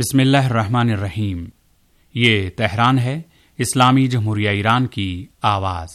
बिस्मिल्लाहिर्रहमानिर्रहीम। ये तेहरान है, इस्लामी जमहूरिया ईरान की आवाज़।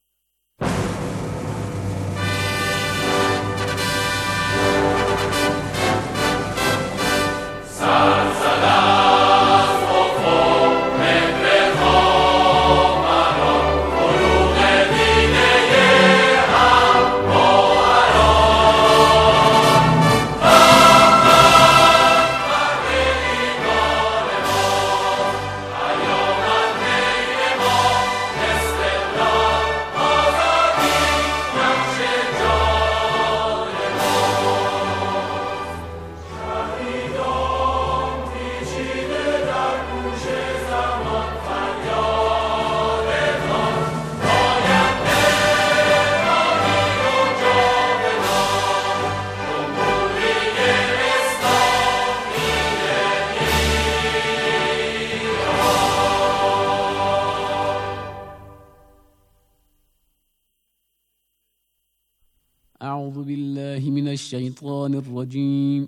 أعوذ بالله من الشيطان الرجيم.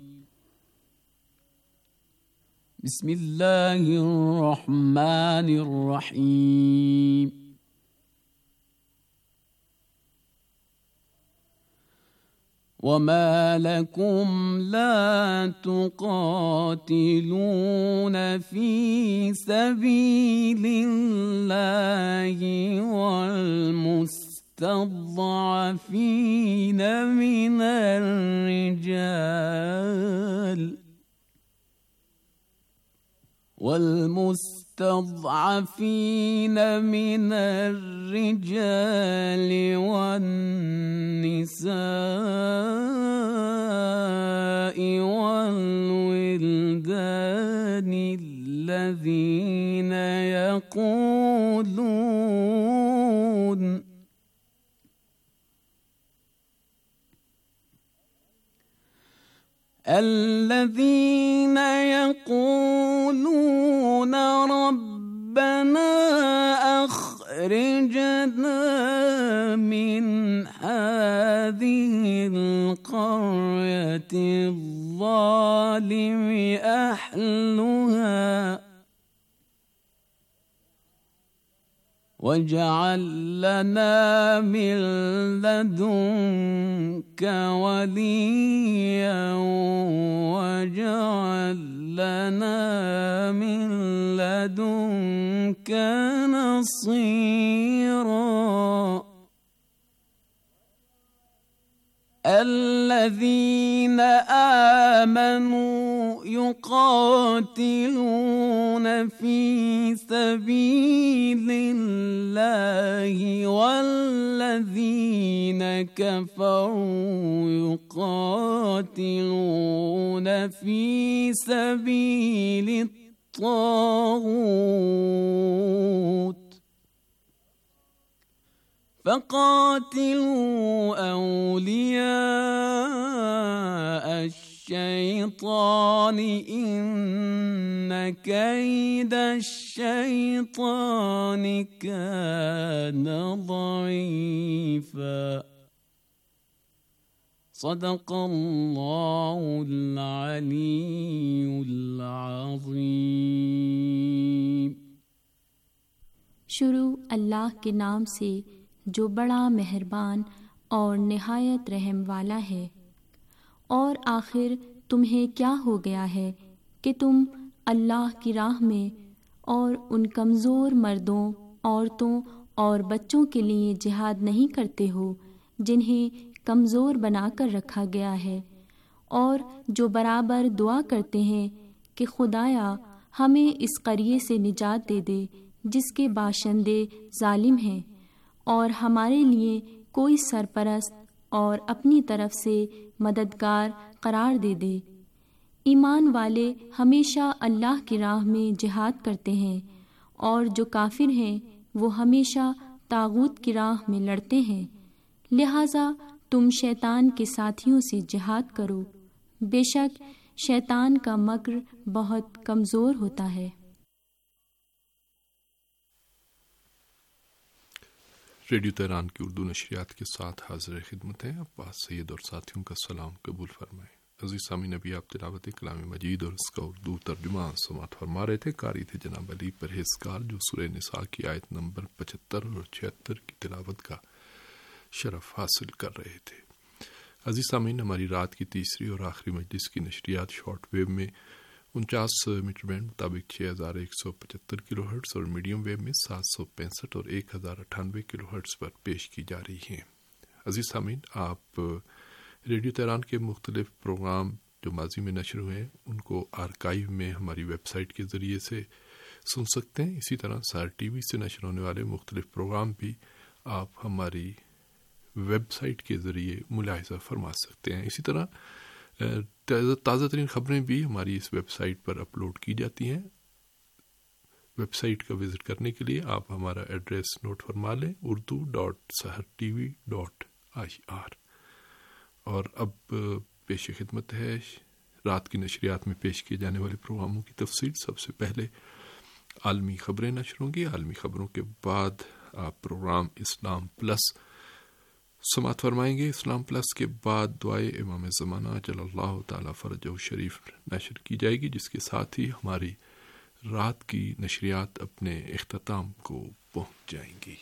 بسم الله الرحمن الرحيم. وما لكم لا تقاتلون في سبيل الله والمستضعفين من الرجال والنساء والولدان الذين يقولون ربنا أخرجنا من هذه القرية الظالم أهلها واجعل لنا من لدنك وليا واجعل لنا من لدنك نصيرا. الذين آمنوا يقاتلون في سبيل الله والذين كفروا يقاتلون في سبيل الطاغوت فقاتلوا أولياء الشيطان إن كيد الشيطان كان ضعيفا. صدق الله العلي العظيم. शुरू अल्लाह के नाम से जो बड़ा मेहरबान और निहायत रहम वाला है। और आखिर तुम्हें क्या हो गया है कि तुम अल्लाह की राह में और उन कमज़ोर मर्दों, औरतों और बच्चों के लिए जिहाद नहीं करते हो जिन्हें कमज़ोर बनाकर रखा गया है, और जो बराबर दुआ करते हैं कि खुदाया हमें इस क़रिये से निजात दे दे जिसके बाशिंदे जालिम हैं, और हमारे लिए कोई सरपरस्त और अपनी तरफ से मददगार करार दे दे। ईमान वाले हमेशा अल्लाह की राह में जिहाद करते हैं, और जो काफिर हैं वो हमेशा तागूत की राह में लड़ते हैं। लिहाजा तुम शैतान के साथियों से जिहाद करो, बेशक शैतान का मक्र बहुत कमज़ोर होता है। रेडियो तेहरान की उर्दू नशरियात के साथ हाजिर खिदमत है। अब्बास सैयद और साथियों का सलाम कबूल फरमाएं। عزیز سامعین، ابھی آپ تلاوت کلام مجید اور اس کا اردو ترجمہ سماعت فرما رہے تھے۔ قاری تھے جناب علی پرہیزگار، جو سورہ نساء کی آیت نمبر 75 اور 76 کی تلاوت کا شرف حاصل کر رہے تھے۔ عزیز سامعین، ہماری رات کی تیسری اور آخری مجلس کی نشریات شارٹ ویو میں 49 میٹر بینڈ مطابق 6175 کلو ہرٹز اور میڈیم ویو میں 765 اور 1098 کلو ہرٹز پر پیش کی جا رہی ہیں۔ عزیز سامعین، آپ ریڈیو تہران کے مختلف پروگرام جو ماضی میں نشر ہوئے ہیں ان کو آرکائیو میں ہماری ویب سائٹ کے ذریعے سے سن سکتے ہیں۔ اسی طرح سار ٹی وی سے نشر ہونے والے مختلف پروگرام بھی آپ ہماری ویب سائٹ کے ذریعے ملاحظہ فرما سکتے ہیں۔ اسی طرح تازہ ترین خبریں بھی ہماری اس ویب سائٹ پر اپلوڈ کی جاتی ہیں۔ ویب سائٹ کا وزٹ کرنے کے لیے آپ ہمارا ایڈریس نوٹ فرما لیں، urdu.sahartv.ir۔ اور اب پیش خدمت ہے رات کی نشریات میں پیش کیے جانے والے پروگراموں کی تفصیل۔ سب سے پہلے عالمی خبریں نشر ہوں گی۔ عالمی خبروں کے بعد آپ پروگرام اسلام پلس سماعت فرمائیں گے۔ اسلام پلس کے بعد دعائے امام زمانہ جل اللہ تعالی فرجہ شریف نشر کی جائے گی، جس کے ساتھ ہی ہماری رات کی نشریات اپنے اختتام کو پہنچ جائیں گی۔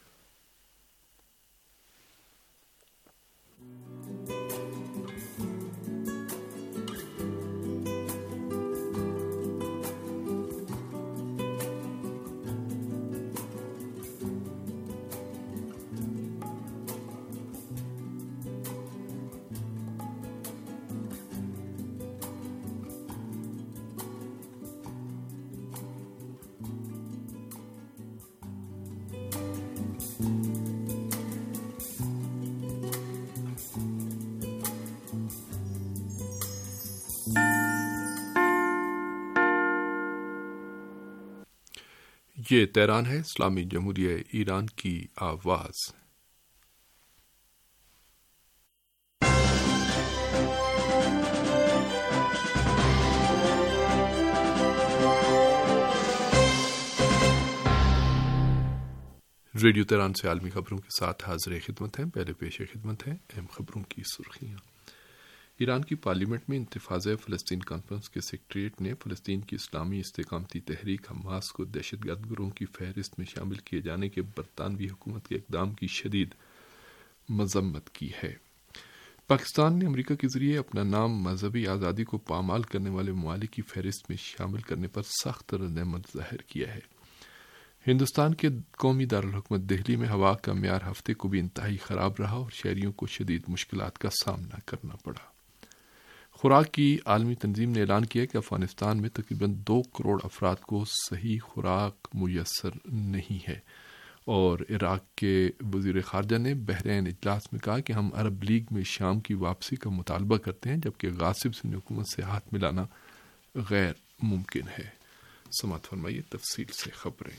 یہ تہران ہے، اسلامی جمہوریہ ایران کی آواز۔ ریڈیو تہران سے عالمی خبروں کے ساتھ حاضر خدمت ہیں۔ پہلے پیش خدمت ہے اہم خبروں کی سرخیاں۔ ایران کی پارلیمنٹ میں انتفاض فلسطین کانفرنس کے سیکریٹریٹ نے فلسطین کی اسلامی استقامتی تحریک حماس کو دہشت گرد گروہوں کی فہرست میں شامل کیے جانے کے برطانوی حکومت کے اقدام کی شدید مذمت کی ہے۔ پاکستان نے امریکہ کے ذریعے اپنا نام مذہبی آزادی کو پامال کرنے والے ممالک کی فہرست میں شامل کرنے پر سخت رد عمل ظاہر کیا ہے۔ ہندوستان کے قومی دارالحکومت دہلی میں ہوا کا معیار ہفتے کو بھی انتہائی خراب رہا اور شہریوں کو شدید مشکلات کا سامنا کرنا پڑا۔ خوراک کی عالمی تنظیم نے اعلان کیا کہ افغانستان میں تقریباً 2 کروڑ افراد کو صحیح خوراک میسر نہیں ہے، اور عراق کے وزیر خارجہ نے بحرین اجلاس میں کہا کہ ہم عرب لیگ میں شام کی واپسی کا مطالبہ کرتے ہیں، جبکہ غاصب سندھ حکومت سے ہاتھ ملانا غیر ممکن ہے۔ سماعت فرمائیے تفصیل سے خبریں۔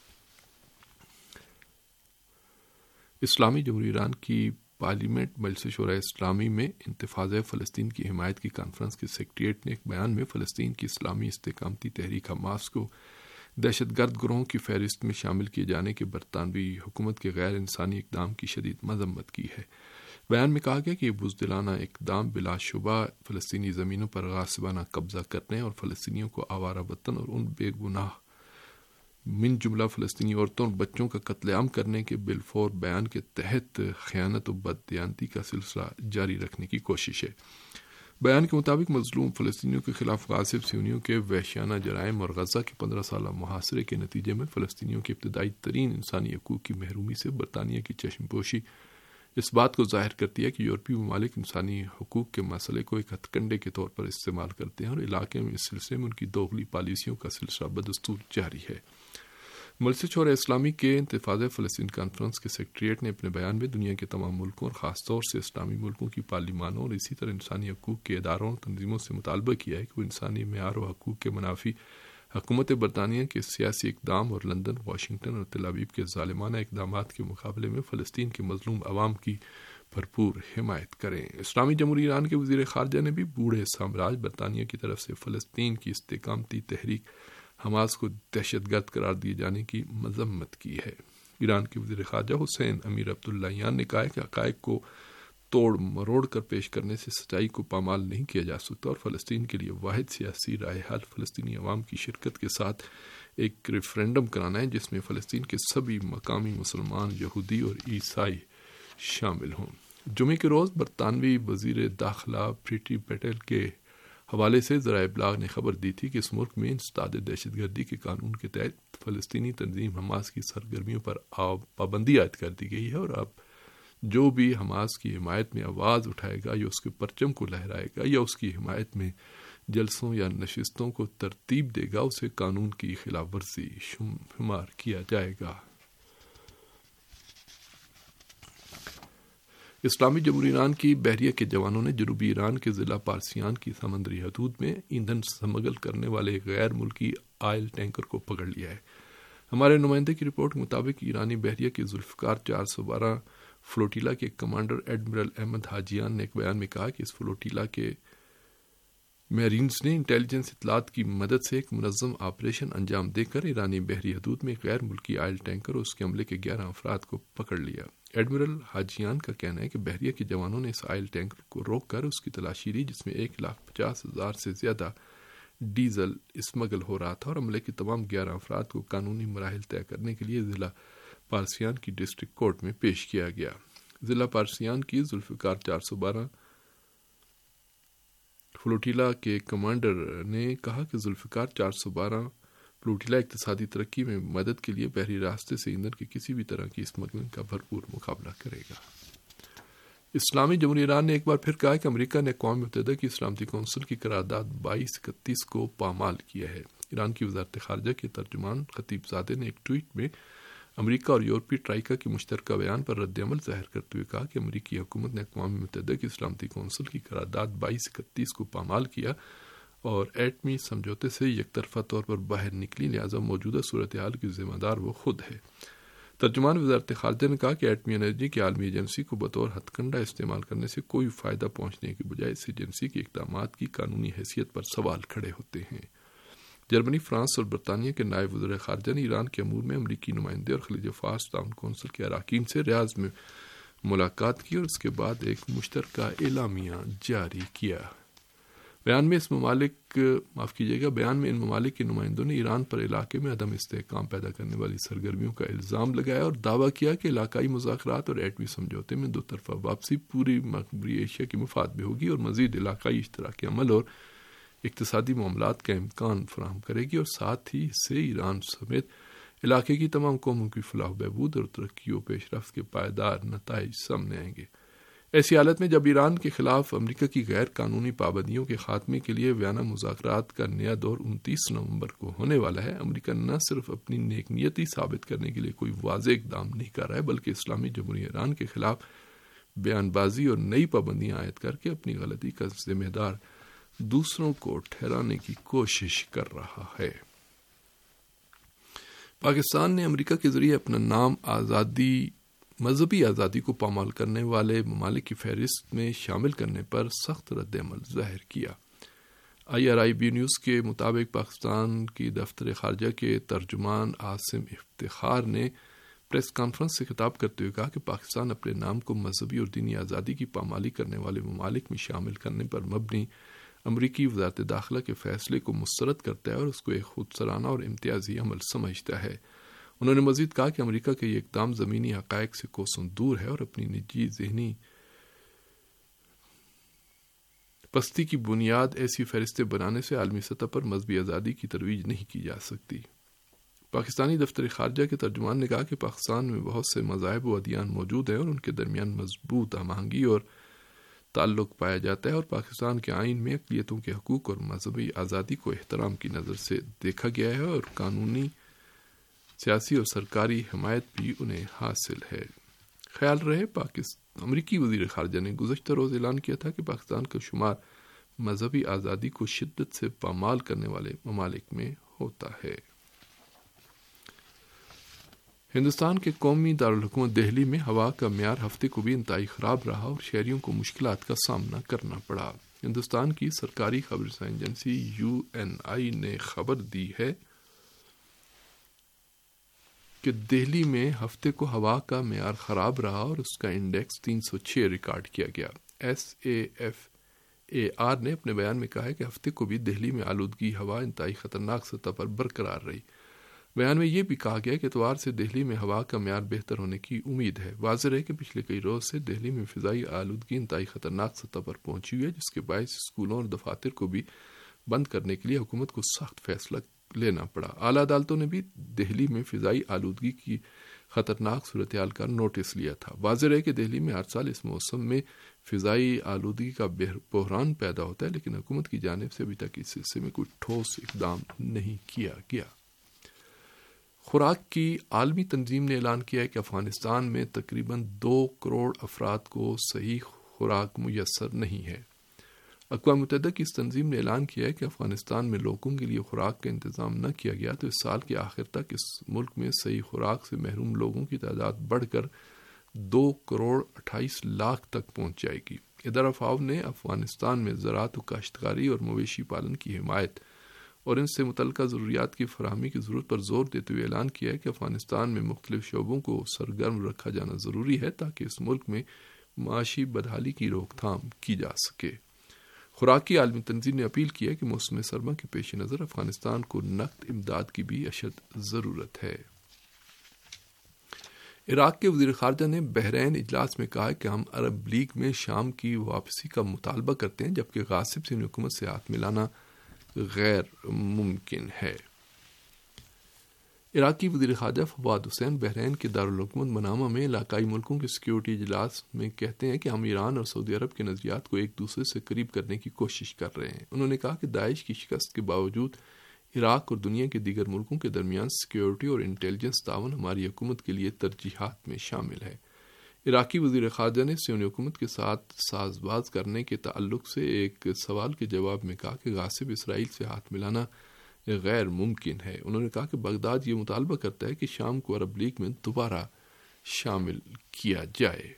اسلامی جمہوریہ ایران کی پارلیمنٹ مجلس شورائے اسلامی میں انتفاض فلسطین کی حمایت کی کانفرنس کے سیکریٹریٹ نے ایک بیان میں فلسطین کی اسلامی استقامتی تحریک حماس کو دہشت گرد گروہوں کی فہرست میں شامل کیے جانے کے برطانوی حکومت کے غیر انسانی اقدام کی شدید مذمت کی ہے۔ بیان میں کہا گیا کہ یہ بزدلانہ اقدام بلا شبہ فلسطینی زمینوں پر غاصبانہ قبضہ کرنے اور فلسطینیوں کو آوارہ وطن اور ان بے گناہ من جملہ فلسطینی عورتوں اور بچوں کا قتل عام کرنے کے بالفور بیان کے تحت خیانت و بددیانتی کا سلسلہ جاری رکھنے کی کوشش ہے۔ بیان کے مطابق مظلوم فلسطینیوں کے خلاف غاصب صہیونیوں کے وحشیانہ جرائم اور غزہ کے 15 سالہ محاصرے کے نتیجے میں فلسطینیوں کے ابتدائی ترین انسانی حقوق کی محرومی سے برطانیہ کی چشم پوشی اس بات کو ظاہر کرتی ہے کہ یورپی ممالک انسانی حقوق کے مسئلے کو ایک ہتھ کنڈے کے طور پر استعمال کرتے ہیں اور علاقے میں اس سلسلے میں ان کی دوغلی پالیسیوں کا سلسلہ بدستور جاری ہے۔ مجلس شورائے اسلامی کے انتفاض فلسطین کانفرنس کے سیکریٹریٹ نے اپنے بیان میں دنیا کے تمام ملکوں اور خاص طور سے اسلامی ملکوں کی پارلیمانوں اور اسی طرح انسانی حقوق کے اداروں اور تنظیموں سے مطالبہ کیا ہے کہ وہ انسانی معیار و حقوق کے منافی حکومت برطانیہ کے سیاسی اقدام اور لندن، واشنگٹن اور تل ابیب کے ظالمانہ اقدامات کے مقابلے میں فلسطین کے مظلوم عوام کی بھرپور حمایت کریں۔ اسلامی جمہوریہ ایران کے وزیر خارجہ نے بھی بوڑھے سامراج برطانیہ کی طرف سے فلسطین کی استقامتی تحریک حماس کو دہشت گرد قرار دیے جانے کی مذمت کی ہے۔ ایران کے وزیر خارجہ حسین امیر عبداللہیان نے کہا ہے کہ حقائق کو توڑ مروڑ کر پیش کرنے سے سچائی کو پامال نہیں کیا جا سکتا، اور فلسطین کے لیے واحد سیاسی رائے حل فلسطینی عوام کی شرکت کے ساتھ ایک ریفرینڈم کرانا ہے جس میں فلسطین کے سبھی مقامی مسلمان، یہودی اور عیسائی شامل ہوں۔ جمعے کے روز برطانوی وزیر داخلہ پریٹی پیٹل کے حوالے سے ذرائع ابلاغ نے خبر دی تھی کہ اس ملک میں انسداد دہشت گردی کے قانون کے تحت فلسطینی تنظیم حماس کی سرگرمیوں پر پابندی عائد کر دی گئی ہے، اور اب جو بھی حماس کی حمایت میں آواز اٹھائے گا یا اس کے پرچم کو لہرائے گا یا اس کی حمایت میں جلسوں یا نشستوں کو ترتیب دے گا اسے قانون کی خلاف ورزی شمار کیا جائے گا۔ اسلامی جمہوریہ ایران کی بحریہ کے جوانوں نے جنوبی ایران کے ضلع پارسیان کی سمندری حدود میں ایندھن سمگل کرنے والے ایک غیر ملکی آئل ٹینکر کو پکڑ لیا ہے۔ ہمارے نمائندے کی رپورٹ کے مطابق ایرانی بحریہ کے ذوالفقار 412 فلوٹیلا کے کمانڈر ایڈمرل احمد حاجیان نے ایک بیان میں کہا کہ اس فلوٹیلا کے میرینز نے انٹیلیجنس اطلاعات کی مدد سے ایک منظم آپریشن انجام دے کر ایرانی بحری حدود میں ایک غیر ملکی آئل ٹینکر اور اس کے عملے کے 11 افراد کو پکڑ لیا۔ ایڈمرل حاجیان کا کہنا ہے کہ بحریہ کے جوانوں نے اس آئل ٹینکر کو روک کر اس کی تلاشی لی جس میں 1,50,000 سے زیادہ ڈیزل اسمگل ہو رہا تھا، اور عملے کے تمام 11 افراد کو قانونی مراحل طے کرنے کے لیے ضلع پارسیان کی ڈسٹرکٹ کورٹ میں پیش کیا گیا۔ ضلع پارسیان کی ذوالفقار 412 فلوٹیلا کے کمانڈر نے کہا کہ ذوالفقار 412 فلوٹیلا اقتصادی ترقی میں مدد کے لیے بحری راستے سے ایندھن کی کسی بھی طرح کی اسمگلنگ کا بھرپور مقابلہ کرے گا۔ اسلامی جمہوریہ ایران نے ایک بار پھر کہا کہ امریکہ نے اقوام متحدہ کی سلامتی کونسل کی قرارداد 2231 کو پامال کیا ہے۔ ایران کی وزارت خارجہ کے ترجمان خطیب زادے نے ایک ٹویٹ میں امریکہ اور یورپی ٹرائیکا کے مشترکہ بیان پر رد عمل ظاہر کرتے ہوئے کہا کہ امریکی حکومت نے اقوام متحدہ کی سلامتی کونسل کی قرارداد 2231 کو پامال کیا اور ایٹمی سمجھوتے سے یک طرفہ طور پر باہر نکلی، لہذا موجودہ صورتحال کی ذمہ دار وہ خود ہے۔ ترجمان وزارت خارجہ نے کہا کہ ایٹمی انرجی کی عالمی ایجنسی کو بطور ہتھ کنڈا استعمال کرنے سے کوئی فائدہ پہنچنے کی بجائے اس ایجنسی کے اقدامات کی قانونی حیثیت پر سوال کھڑے ہوتے ہیں۔ جرمنی، فرانس اور برطانیہ کے نائب وزیر خارجہ نے ایران کے امور میں امریکی نمائندے اور خلیج فارس تعاون کونسل کے اراکین سے ریاض میں ملاقات کی اور اس کے بعد ایک مشترکہ اعلامیہ جاری کیا۔ بیان میں ان ممالک کے نمائندوں نے ایران پر علاقے میں عدم استحکام پیدا کرنے والی سرگرمیوں کا الزام لگایا اور دعویٰ کیا کہ علاقائی مذاکرات اور ایٹمی سمجھوتے میں دو طرفہ واپسی پوری مغربی ایشیا کے مفاد میں ہوگی اور مزید علاقائی اشتراک عمل اور اقتصادی معاملات کا امکان فراہم کرے گی، اور ساتھ ہی اس سے ایران سمیت علاقے کی تمام قوموں کی فلاح و بہبود اور ترقی و پیش رفت کے پائیدار نتائج سامنے آئیں گے۔ ایسی حالت میں جب ایران کے خلاف امریکہ کی غیر قانونی پابندیوں کے خاتمے کے لیے ویانا مذاکرات کا نیا دور 29 نومبر کو ہونے والا ہے، امریکہ نہ صرف اپنی نیک نیتی ثابت کرنے کے لیے کوئی واضح اقدام نہیں کر رہا ہے بلکہ اسلامی جمہوریہ ایران کے خلاف بیان بازی اور نئی پابندیاں عائد کر کے اپنی غلطی کا ذمہ دار دوسروں کو ٹھہرانے کی کوشش کر رہا ہے۔ پاکستان نے امریکہ کے ذریعے اپنا نام مذہبی آزادی کو پامال کرنے والے ممالک کی فہرست میں شامل کرنے پر سخت رد عمل ظاہر کیا۔ IRIB نیوز کے مطابق پاکستان کی دفتر خارجہ کے ترجمان عاصم افتخار نے پریس کانفرنس سے خطاب کرتے ہوئے کہا کہ پاکستان اپنے نام کو مذہبی اور دینی آزادی کی پامالی کرنے والے ممالک میں شامل کرنے پر مبنی امریکی وزارت داخلہ کے فیصلے کو مسترد کرتا ہے اور اس کو ایک خودسرانہ اور امتیازی عمل سمجھتا ہے۔ انہوں نے مزید کہا کہ امریکہ کا یہ اقدام زمینی حقائق سے کوسوں دور ہے اور اپنی نجی ذہنی پستی کی بنیاد ایسی فہرستیں بنانے سے عالمی سطح پر مذہبی آزادی کی ترویج نہیں کی جا سکتی۔ پاکستانی دفتر خارجہ کے ترجمان نے کہا کہ پاکستان میں بہت سے مذاہب و ادیان موجود ہیں اور ان کے درمیان مضبوط ہم آہنگی اور تعلق پایا جاتا ہے، اور پاکستان کے آئین میں اقلیتوں کے حقوق اور مذہبی آزادی کو احترام کی نظر سے دیکھا گیا ہے اور قانونی، سیاسی اور سرکاری حمایت بھی انہیں حاصل ہے۔ خیال رہے امریکی وزیر خارجہ نے گزشتہ روز اعلان کیا تھا کہ پاکستان کا شمار مذہبی آزادی کو شدت سے پامال کرنے والے ممالک میں ہوتا ہے۔ ہندوستان کے قومی دارالحکومت دہلی میں ہوا کا معیار ہفتے کو بھی انتہائی خراب رہا اور شہریوں کو مشکلات کا سامنا کرنا پڑا۔ ہندوستان کی سرکاری خبررساں ایجنسی UNI نے خبر دی ہے کہ کہ دہلی میں ہفتے کو ہوا کا معیار خراب رہا اور اس کا انڈیکس 306 ریکارڈ کیا گیا۔ SAFAR نے اپنے بیان میں کہا ہے کہ ہفتے کو بھی دہلی میں آلودگی ہوا انتہائی خطرناک سطح پر برقرار رہی۔ بیان میں یہ بھی کہا گیا کہ اتوار سے دہلی میں ہوا کا معیار بہتر ہونے کی امید ہے۔ واضح ہے کہ پچھلے کئی روز سے دہلی میں فضائی آلودگی انتہائی خطرناک سطح پر پہنچی ہوئی ہے، جس کے باعث اسکولوں اور دفاتر کو بھی بند کرنے کے لیے حکومت کو سخت فیصلہ لینا پڑا۔ اعلیٰ عدالتوں نے بھی دہلی میں فضائی آلودگی کی خطرناک صورتحال کا نوٹس لیا تھا۔ واضح ہے کہ دہلی میں ہر سال اس موسم میں فضائی آلودگی کا بحران پیدا ہوتا ہے، لیکن حکومت کی جانب سے ابھی تک اس سلسلے میں کوئی ٹھوس اقدام نہیں کیا گیا۔ خوراک کی عالمی تنظیم نے اعلان کیا ہے کہ افغانستان میں تقریباً 2 کروڑ افراد کو صحیح خوراک میسر نہیں ہے۔ اقوام متحدہ کی اس تنظیم نے اعلان کیا ہے کہ افغانستان میں لوگوں کے لیے خوراک کا انتظام نہ کیا گیا تو اس سال کے آخر تک اس ملک میں صحیح خوراک سے محروم لوگوں کی تعداد بڑھ کر 2 کروڑ 28 لاکھ تک پہنچ جائے گی۔ ادارہ فاو نے افغانستان میں زراعت و کاشتکاری اور مویشی پالن کی حمایت اور ان سے متعلقہ ضروریات کی فراہمی کی ضرورت پر زور دیتے ہوئے اعلان کیا ہے کہ افغانستان میں مختلف شعبوں کو سرگرم رکھا جانا ضروری ہے تاکہ اس ملک میں معاشی بدحالی کی روک تھام کی جا سکے۔ خوراک کی عالمی تنظیم نے اپیل کی ہے کہ موسم سرما کے پیش نظر افغانستان کو نقد امداد کی بھی اشد ضرورت ہے۔ عراق کے وزیر خارجہ نے بحرین اجلاس میں کہا کہ ہم عرب لیگ میں شام کی واپسی کا مطالبہ کرتے ہیں، جبکہ غاصب سے حکومت سے ہاتھ ملانا غیر ممکن ہے۔ عراقی وزیر خارجہ فواد حسین بحرین کے دارالحکومت منامہ میں علاقائی ملکوں کے سیکیورٹی اجلاس میں کہتے ہیں کہ ہم ایران اور سعودی عرب کے نظریات کو ایک دوسرے سے قریب کرنے کی کوشش کر رہے ہیں۔ انہوں نے کہا کہ داعش کی شکست کے باوجود عراق اور دنیا کے دیگر ملکوں کے درمیان سیکیورٹی اور انٹیلیجنس تعاون ہماری حکومت کے لیے ترجیحات میں شامل ہے۔ عراقی وزیر خارجہ نے سیونی حکومت کے ساتھ ساز باز کرنے کے تعلق سے ایک سوال کے جواب میں کہا کہ غاصب اسرائیل سے ہاتھ ملانا غیر ممکن ہے۔ انہوں نے کہا کہ بغداد یہ مطالبہ کرتا ہے کہ شام کو عرب لیگ میں دوبارہ شامل کیا جائے۔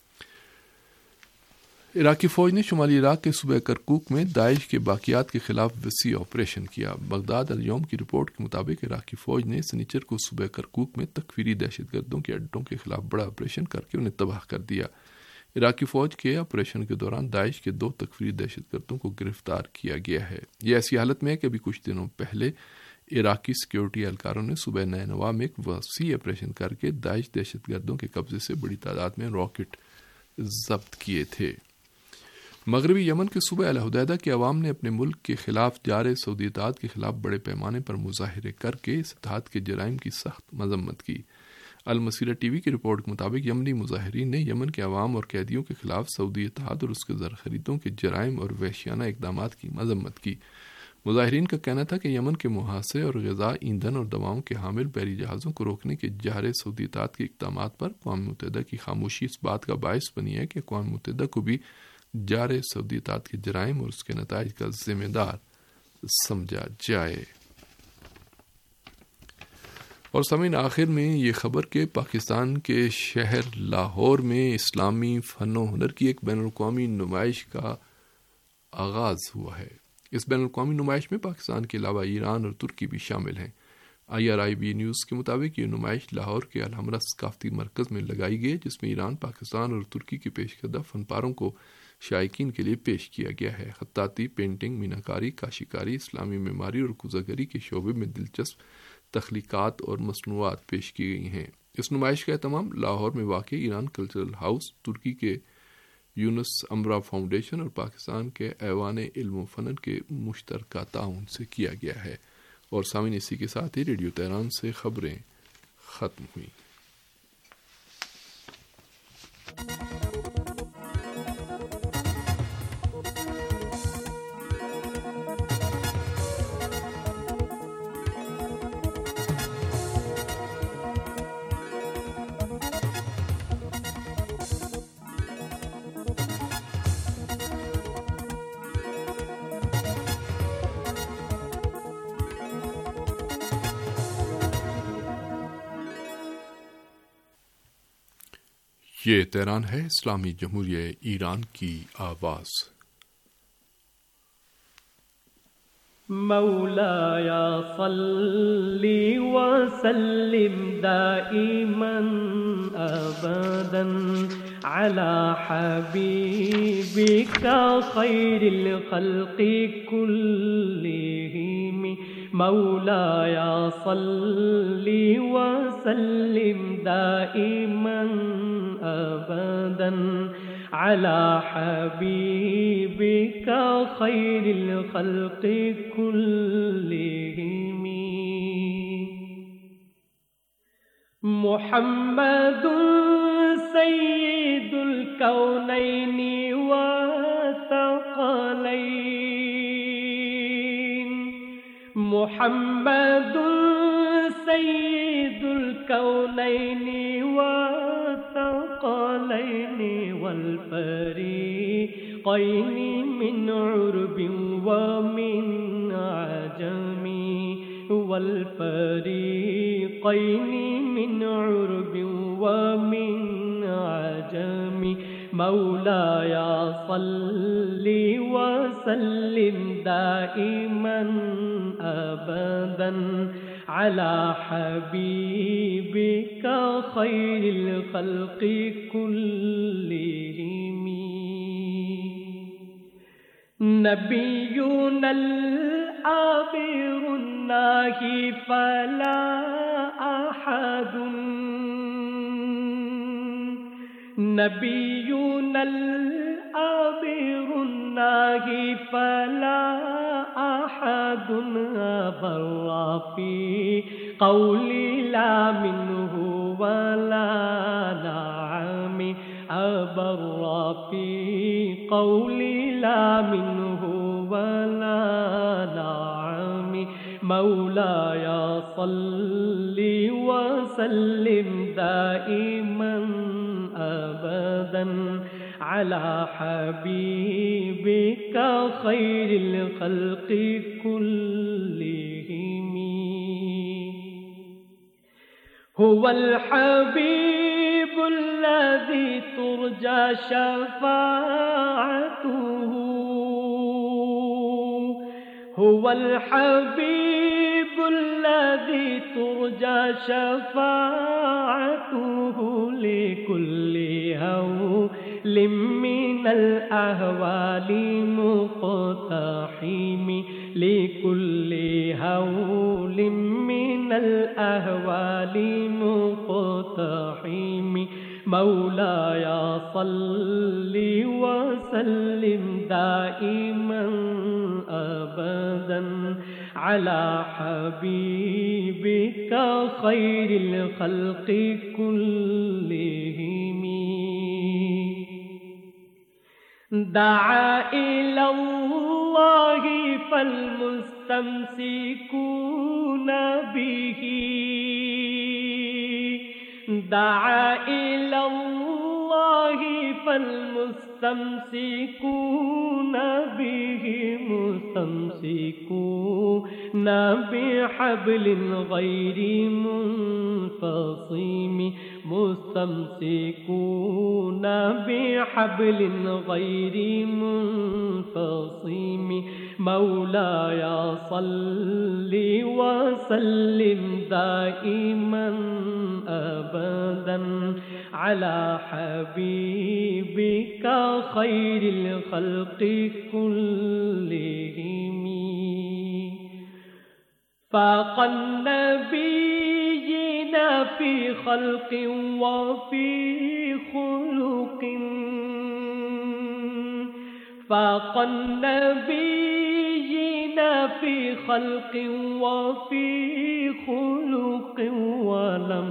عراقی فوج نے شمالی عراق کے صوبہ کرکوک میں داعش کے باقیات کے خلاف وسیع آپریشن کیا۔ بغداد الیوم کی رپورٹ کے مطابق عراقی فوج نے سنیچر کو صوبہ کرکوک میں تکفیری دہشت گردوں کے اڈوں کے خلاف بڑا آپریشن کر کے انہیں تباہ کر دیا۔ عراقی فوج کے آپریشن کے دوران داعش کے 2 تکفیری دہشت گردوں کو گرفتار کیا گیا ہے۔ یہ ایسی حالت میں ہے کہ ابھی کچھ دنوں پہلے عراقی سیکیورٹی اہلکاروں نے صوبہ نینوا میں ایک وسیع آپریشن کر کے داعش دہشت گردوں کے قبضے سے بڑی تعداد میں راکٹ ضبط کیے تھے۔ مغربی یمن کے صوبہ الحدیدہ کے عوام نے اپنے ملک کے خلاف جارے سعودی اتحاد کے خلاف بڑے پیمانے پر مظاہرے کر کے اس اتحاد کے جرائم کی سخت مذمت کی۔ المسیرہ ٹی وی کی رپورٹ کے مطابق یمنی مظاہرین نے یمن کے عوام اور قیدیوں کے خلاف سعودی اتحاد اور اس کے زر خریدوں کے جرائم اور وحشیانہ اقدامات کی مذمت کی۔ مظاہرین کا کہنا تھا کہ یمن کے محاصرے اور غذا، ایندھن اور دواؤں کے حامل بحری جہازوں کو روکنے کے جارے سعودی اتحاد کے اقدامات پر اقوام متحدہ کی خاموشی اس بات کا باعث بنی ہے کہ اقوام متحدہ کو بھی جارے سعودی اتحاد کے جرائم اور اس کے نتائج کا ذمہ دار سمجھا جائے۔ اور سامعین، آخر میں یہ خبر کہ پاکستان کے شہر لاہور میں اسلامی فن و ہنر کی ایک بین الاقوامی نمائش کا آغاز ہوا ہے۔ اس بین الاقوامی نمائش میں پاکستان کے علاوہ ایران اور ترکی بھی شامل ہیں۔ IRIB نیوز کے مطابق یہ نمائش لاہور کے الحمرا ثقافتی مرکز میں لگائی گئی، جس میں ایران، پاکستان اور ترکی کے پیش کردہ فنپاروں کو شائقین کے لیے پیش کیا گیا ہے۔ خطاطی، پینٹنگ، میناکاری، کاشیکاری، اسلامی معماری اور کوزہ کے شعبے میں دلچسپ تخلیقات اور مصنوعات پیش کی گئی ہیں۔ اس نمائش کا اہتمام لاہور میں واقع ایران کلچرل ہاؤس، ترکی کے یونس امرا فاؤنڈیشن اور پاکستان کے ایوان علم و فنن کے مشترکہ تعاون سے کیا گیا ہے۔ اور سامعین، اسی کے ساتھ ہی ریڈیو تہران سے خبریں ختم ہوئیں۔ یہ تہران ہے، اسلامی جمہوریہ ایران کی آواز۔ مولاي صل وسلم دائما أبدا على حبيبك خير الخلق كلهم مولاي صل وسلم دائما أبدا على حبيبك خير الخلق كلهم محمد سيد الكونين والثقلين محمد سيد الكونين والثقلين والفريقين من عرب ومن عجم والفريقين من عرب ومن عجم مولاي صل وسلم دائما أبدا على حبيبك خير الخلق كلهم نبينا الآخر الناهي فلا أحد نبينا الآخر الناهي فلا أحد بر في قولي لا منه ولا نعم أبر في قولي لا منه ولا نعم مولاي صل وسلم دائما أبدا على حبيبك خير الخلق كلهم هو الحبيب الذي ترجى شفاعته هو الحبيب الذي ترجى شفاعته لكل هول من الأهوال مقتحم لكل هول من الأهوال مقتحم مولاي صل وسلم دائما أبدا على حبيبك خير الخلق كلهم دعا إلى الله فالمستمسكون به دعا إلى الله فالمستمسكون به مستمسكون بحبل غير منفصم مستمسكون بحبل غير منفصم مولاي صل وسلم دائما أبدا على حبيبك خير الخلق كلهم فاق النبيين في خلق وفي خلق فاق النبيين في خلق وفي خلق ولم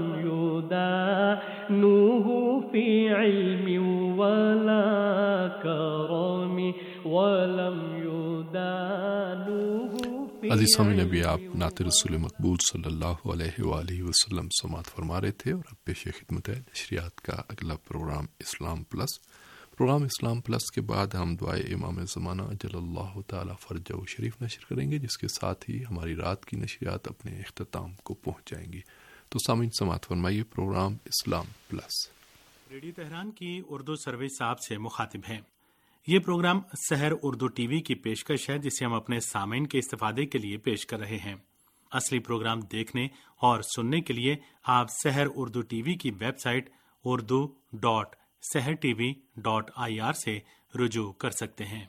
يدانوه في علم ولا كرم ولم يدانوه عزیز سامعین، ابھی آپ نعت رسول مقبول صلی اللہ علیہ وآلہ وسلم سماعت فرما رہے تھے، اور اب پیش خدمت ہے نشریات کا اگلا program Islam plus. Program Islam plus کے بعد ہم دعائے امام زمانہ اجل اللہ تعالی فرجہ شریف نشر کریں گے، جس کے ساتھ ہی ہماری رات کی نشریات اپنے اختتام کو پہنچ جائیں گی۔ تو سامعین سماعت فرمائیے program Islam plus. Radio Tehran کی اردو سروس آپ سے مخاطب ہیں۔ یہ program Sahar Urdu T V کی پیشکش ہے جسے ہم اپنے سامعین کے استفادے کے لیے پیش کر رہے ہیں۔ اصلی پروگرام دیکھنے اور سننے کے لیے آپ سحر اردو ٹی وی کی ویب سائٹ urdu.sehrtv.ir سے رجوع کر سکتے ہیں۔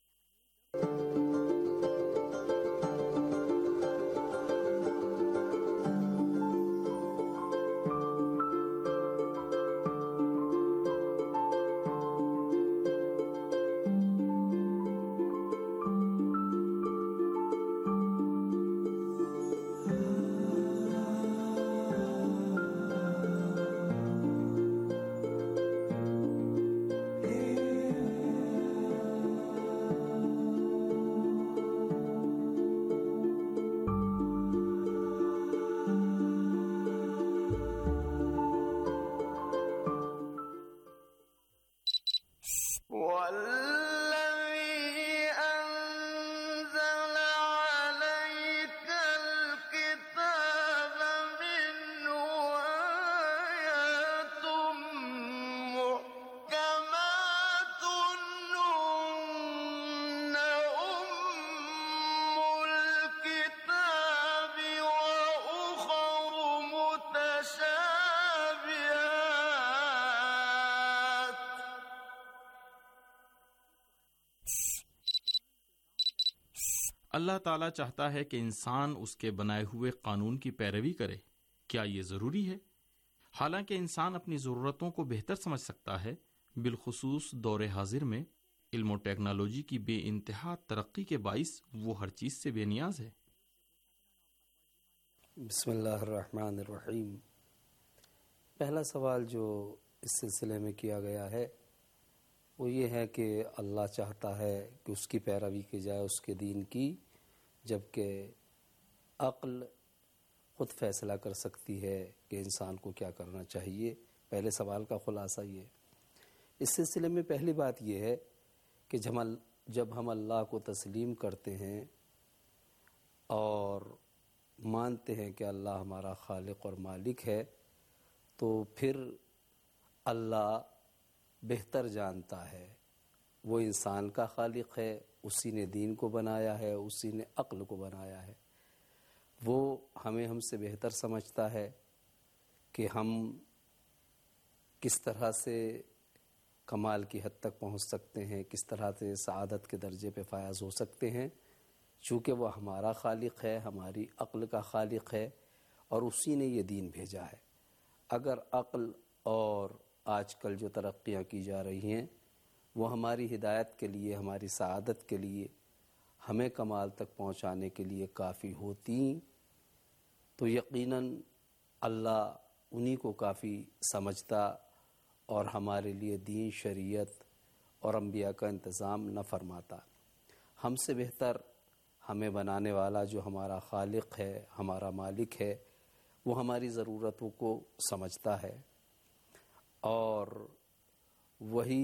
اللہ تعالیٰ چاہتا ہے کہ انسان اس کے بنائے ہوئے قانون کی پیروی کرے۔ کیا یہ ضروری ہے؟ حالانکہ انسان اپنی ضرورتوں کو بہتر سمجھ سکتا ہے، بالخصوص دور حاضر میں علم و ٹیکنالوجی کی بے انتہا ترقی کے باعث وہ ہر چیز سے بے نیاز ہے۔ بسم اللہ الرحمن الرحیم۔ پہلا سوال جو اس سلسلے میں کیا گیا ہے وہ یہ ہے کہ اللہ چاہتا ہے کہ اس کی پیروی کی جائے، اس کے دین کی، جبکہ عقل خود فیصلہ کر سکتی ہے کہ انسان کو کیا کرنا چاہیے۔ پہلے سوال کا خلاصہ یہ۔ اس سلسلے میں پہلی بات یہ ہے کہ جب ہم اللہ کو تسلیم کرتے ہیں اور مانتے ہیں کہ اللہ ہمارا خالق اور مالک ہے، تو پھر اللہ بہتر جانتا ہے، وہ انسان کا خالق ہے، اسی نے دین کو بنایا ہے، اسی نے عقل کو بنایا ہے، وہ ہم سے بہتر سمجھتا ہے کہ ہم کس طرح سے کمال کی حد تک پہنچ سکتے ہیں، کس طرح سے سعادت کے درجے پہ فائز ہو سکتے ہیں، چونکہ وہ ہمارا خالق ہے، ہماری عقل کا خالق ہے، اور اسی نے یہ دین بھیجا ہے۔ اگر عقل اور آج کل جو ترقیاں کی جا رہی ہیں وہ ہماری ہدایت کے لیے، ہماری سعادت کے لیے، ہمیں کمال تک پہنچانے کے لیے کافی ہوتی تو یقیناً اللہ انہی کو کافی سمجھتا اور ہمارے لیے دین، شریعت اور انبیاء کا انتظام نہ فرماتا۔ ہم سے بہتر ہمیں بنانے والا جو ہمارا خالق ہے، ہمارا مالک ہے، وہ ہماری ضرورتوں کو سمجھتا ہے، اور وہی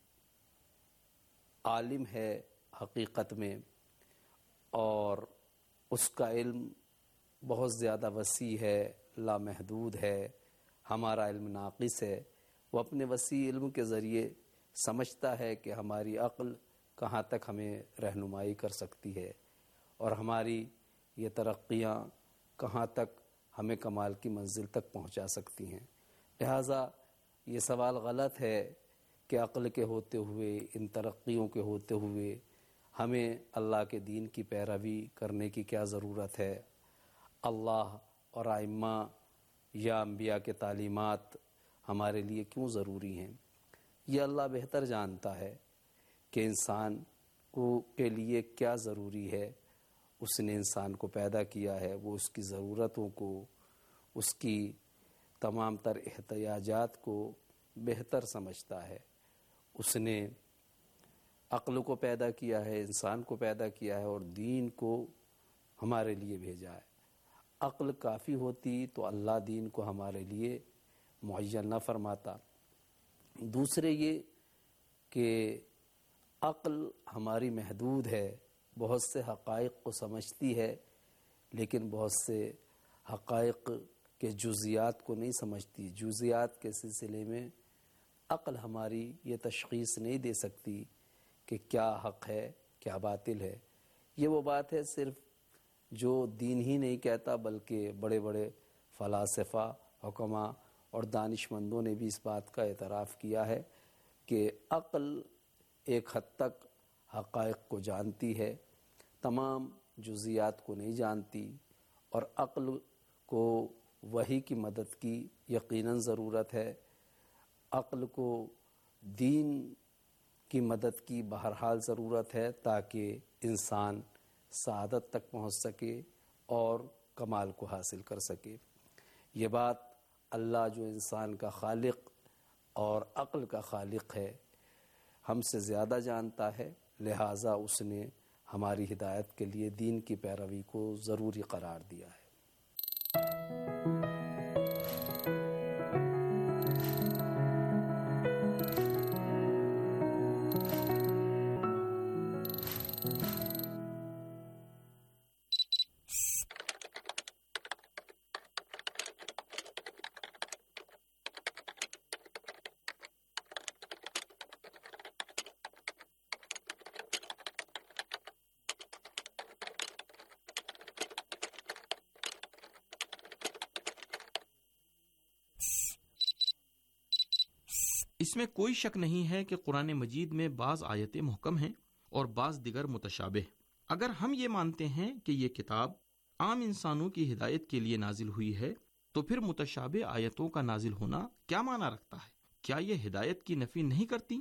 عالم ہے حقیقت میں، اور اس کا علم بہت زیادہ وسیع ہے، لامحدود ہے۔ ہمارا علم ناقص ہے۔ وہ اپنے وسیع علم کے ذریعے سمجھتا ہے کہ ہماری عقل کہاں تک ہمیں رہنمائی کر سکتی ہے اور ہماری یہ ترقیاں کہاں تک ہمیں کمال کی منزل تک پہنچا سکتی ہیں۔ لہٰذا یہ سوال غلط ہے کہ عقل کے ہوتے ہوئے، ان ترقیوں کے ہوتے ہوئے ہمیں اللہ کے دین کی پیروی کرنے کی کیا ضرورت ہے، اللہ اور ائمہ یا انبیاء کے تعلیمات ہمارے لیے کیوں ضروری ہیں۔ یہ اللہ بہتر جانتا ہے کہ انسان کے لیے کیا ضروری ہے۔ اس نے انسان کو پیدا کیا ہے، وہ اس کی ضرورتوں کو، اس کی تمام تر احتیاجات کو بہتر سمجھتا ہے۔ اس نے عقل کو پیدا کیا ہے، انسان کو پیدا کیا ہے، اور دین کو ہمارے لیے بھیجا ہے۔ عقل کافی ہوتی تو اللہ دین کو ہمارے لیے معین نہ فرماتا۔ دوسرے یہ کہ عقل ہماری محدود ہے، بہت سے حقائق کو سمجھتی ہے لیکن بہت سے حقائق کے جزیات کو نہیں سمجھتی۔ جزیات کے سلسلے میں عقل ہماری یہ تشخیص نہیں دے سکتی کہ کیا حق ہے کیا باطل ہے. یہ وہ بات ہے صرف جو دین ہی نہیں کہتا بلکہ بڑے بڑے فلاسفہ، حکماء اور دانش مندوں نے بھی اس بات کا اعتراف کیا ہے کہ عقل ایک حد تک حقائق کو جانتی ہے، تمام جزیات کو نہیں جانتی، اور عقل کو وحی کی مدد کی یقیناً ضرورت ہے. عقل کو دین کی مدد کی بہرحال ضرورت ہے تاکہ انسان سعادت تک پہنچ سکے اور کمال کو حاصل کر سکے. یہ بات اللہ جو انسان کا خالق اور عقل کا خالق ہے ہم سے زیادہ جانتا ہے، لہٰذا اس نے ہماری ہدایت کے لیے دین کی پیروی کو ضروری قرار دیا ہے. اس میں کوئی شک نہیں ہے کہ قرآن مجید میں بعض آیتیں محکم ہیں اور بعض دیگر متشابہ. اگر ہم یہ مانتے ہیں کہ یہ کتاب عام انسانوں کی ہدایت کے لیے نازل ہوئی ہے تو پھر متشابہ آیتوں کا نازل ہونا کیا معنی رکھتا ہے؟ کیا یہ ہدایت کی نفی نہیں کرتی؟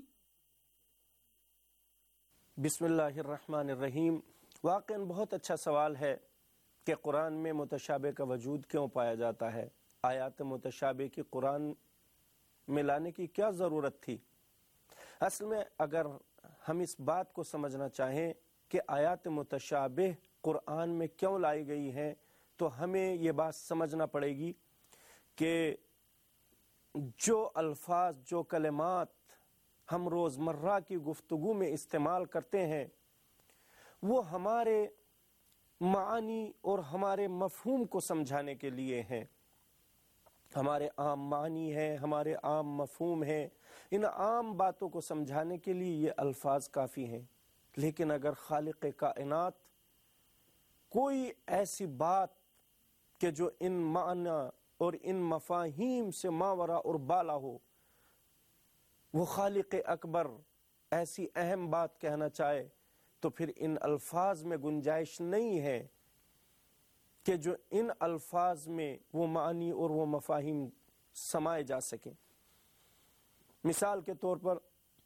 بسم اللہ الرحمن الرحیم. واقعاً بہت اچھا سوال ہے کہ قرآن میں متشابہ کا وجود کیوں پایا جاتا ہے. آیات متشابہ کی قرآن میں لانے کی کیا ضرورت تھی؟ اصل میں اگر ہم اس بات کو سمجھنا چاہیں کہ آیات متشابہ قرآن میں کیوں لائی گئی ہیں تو ہمیں یہ بات سمجھنا پڑے گی کہ جو الفاظ جو کلمات ہم روزمرہ کی گفتگو میں استعمال کرتے ہیں وہ ہمارے معانی اور ہمارے مفہوم کو سمجھانے کے لیے ہیں. ہمارے عام معنی ہیں، ہمارے عام مفہوم ہیں، ان عام باتوں کو سمجھانے کے لیے یہ الفاظ کافی ہیں. لیکن اگر خالق کائنات کوئی ایسی بات کہ جو ان معنی اور ان مفاہیم سے ماورا اور بالا ہو، وہ خالق اکبر ایسی اہم بات کہنا چاہے تو پھر ان الفاظ میں گنجائش نہیں ہے کہ جو ان الفاظ میں وہ معنی اور وہ مفاہیم سمائے جا سکیں. مثال کے طور پر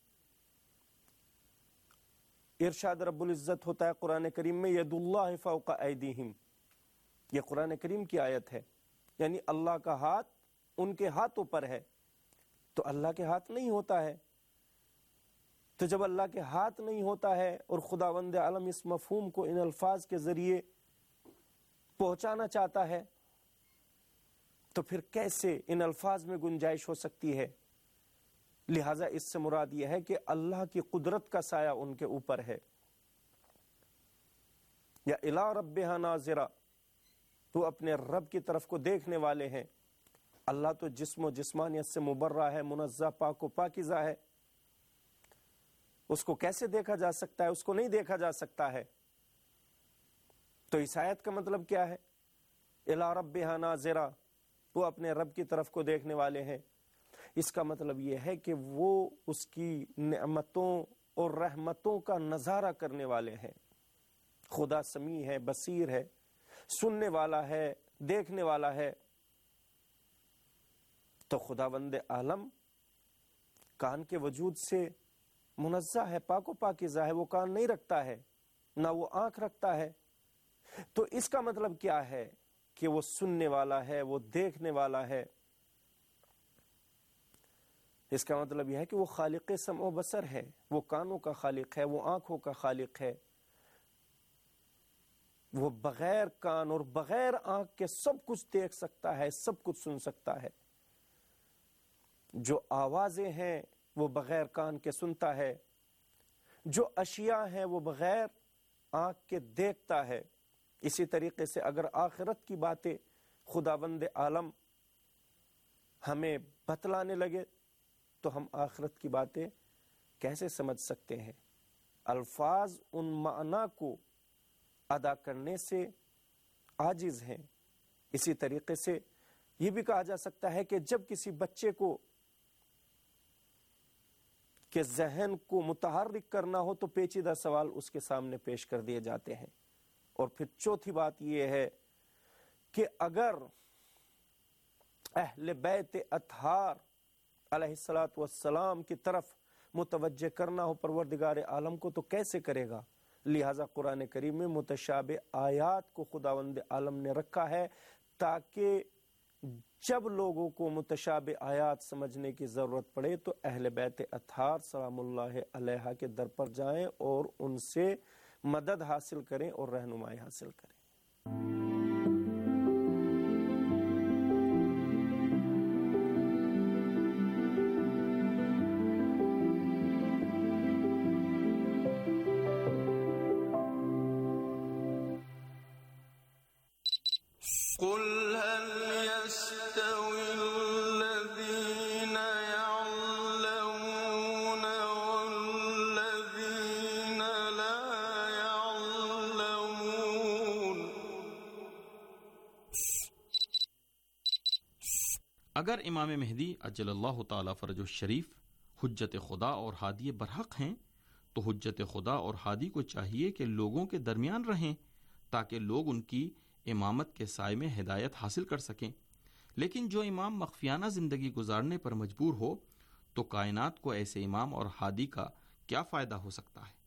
ارشاد رب العزت ہوتا ہے قرآن کریم میں ید اللہ فوق ایدیہم. یہ قرآن کریم کی آیت ہے، یعنی اللہ کا ہاتھ ان کے ہاتھوں پر ہے. تو اللہ کے ہاتھ نہیں ہوتا ہے. تو جب اللہ کے ہاتھ نہیں ہوتا ہے اور خداوند عالم اس مفہوم کو ان الفاظ کے ذریعے پہنچانا چاہتا ہے تو پھر کیسے ان الفاظ میں گنجائش ہو سکتی ہے؟ لہٰذا اس سے مراد یہ ہے کہ اللہ کی قدرت کا سایہ ان کے اوپر ہے. یا الی ربہا ناظرہ، تو اپنے رب کی طرف کو دیکھنے والے ہیں. اللہ تو جسم و جسمانیت سے مبرہ ہے، منزہ، پاک و پاکیزہ ہے. اس کو کیسے دیکھا جا سکتا ہے؟ اس کو نہیں دیکھا جا سکتا ہے. تو اس آیت کا مطلب کیا ہے؟ الی ربہا ناظرہ، وہ اپنے رب کی طرف کو دیکھنے والے ہیں. اس کا مطلب یہ ہے کہ وہ اس کی نعمتوں اور رحمتوں کا نظارہ کرنے والے ہیں. خدا سمیع ہے، بصیر ہے، سننے والا ہے، دیکھنے والا ہے. تو خداوند عالم کان کے وجود سے منزہ ہے، پاک و پاکیزہ ہے. وہ کان نہیں رکھتا ہے، نہ وہ آنکھ رکھتا ہے. تو اس کا مطلب کیا ہے کہ وہ سننے والا ہے، وہ دیکھنے والا ہے. اس کا مطلب یہ ہے کہ وہ خالق سمع و بصر ہے، وہ کانوں کا خالق ہے، وہ آنکھوں کا خالق ہے. وہ بغیر کان اور بغیر آنکھ کے سب کچھ دیکھ سکتا ہے، سب کچھ سن سکتا ہے. جو آوازیں ہیں وہ بغیر کان کے سنتا ہے، جو اشیاء ہیں وہ بغیر آنکھ کے دیکھتا ہے. اسی طریقے سے اگر آخرت کی باتیں خداوند عالم ہمیں بتلانے لگے تو ہم آخرت کی باتیں کیسے سمجھ سکتے ہیں؟ الفاظ ان معنی کو ادا کرنے سے عاجز ہیں۔ اسی طریقے سے یہ بھی کہا جا سکتا ہے کہ جب کسی بچے کو کے ذہن کو متحرک کرنا ہو تو پیچیدہ سوال اس کے سامنے پیش کر دیے جاتے ہیں۔ اور پھر چوتھی بات یہ ہے کہ اگر اہل بیت اطہار علیہ الصلوۃ والسلام کی طرف متوجہ کرنا ہو پروردگار عالم کو تو کیسے کرے گا؟ لہذا قرآن کریم میں متشابہ آیات کو خداوند عالم نے رکھا ہے تاکہ جب لوگوں کو متشابہ آیات سمجھنے کی ضرورت پڑے تو اہل بیت اطہار سلام اللہ علیہ کے در پر جائیں اور ان سے مدد حاصل کریں اور رہنمائی حاصل کریں۔ قل هل يستوي الذين يعلمون والذين لا يعلمون۔ اگر امام مہدی اجل اللہ تعالی فرج الشریف حجت خدا اور ہادی برحق ہیں تو حجت خدا اور ہادی کو چاہیے کہ لوگوں کے درمیان رہیں تاکہ لوگ ان کی امامت کے سائے میں ہدایت حاصل کر سکیں، لیکن جو امام مخفیانہ زندگی گزارنے پر مجبور ہو تو کائنات کو ایسے امام اور ہادی کا کیا فائدہ ہو سکتا ہے؟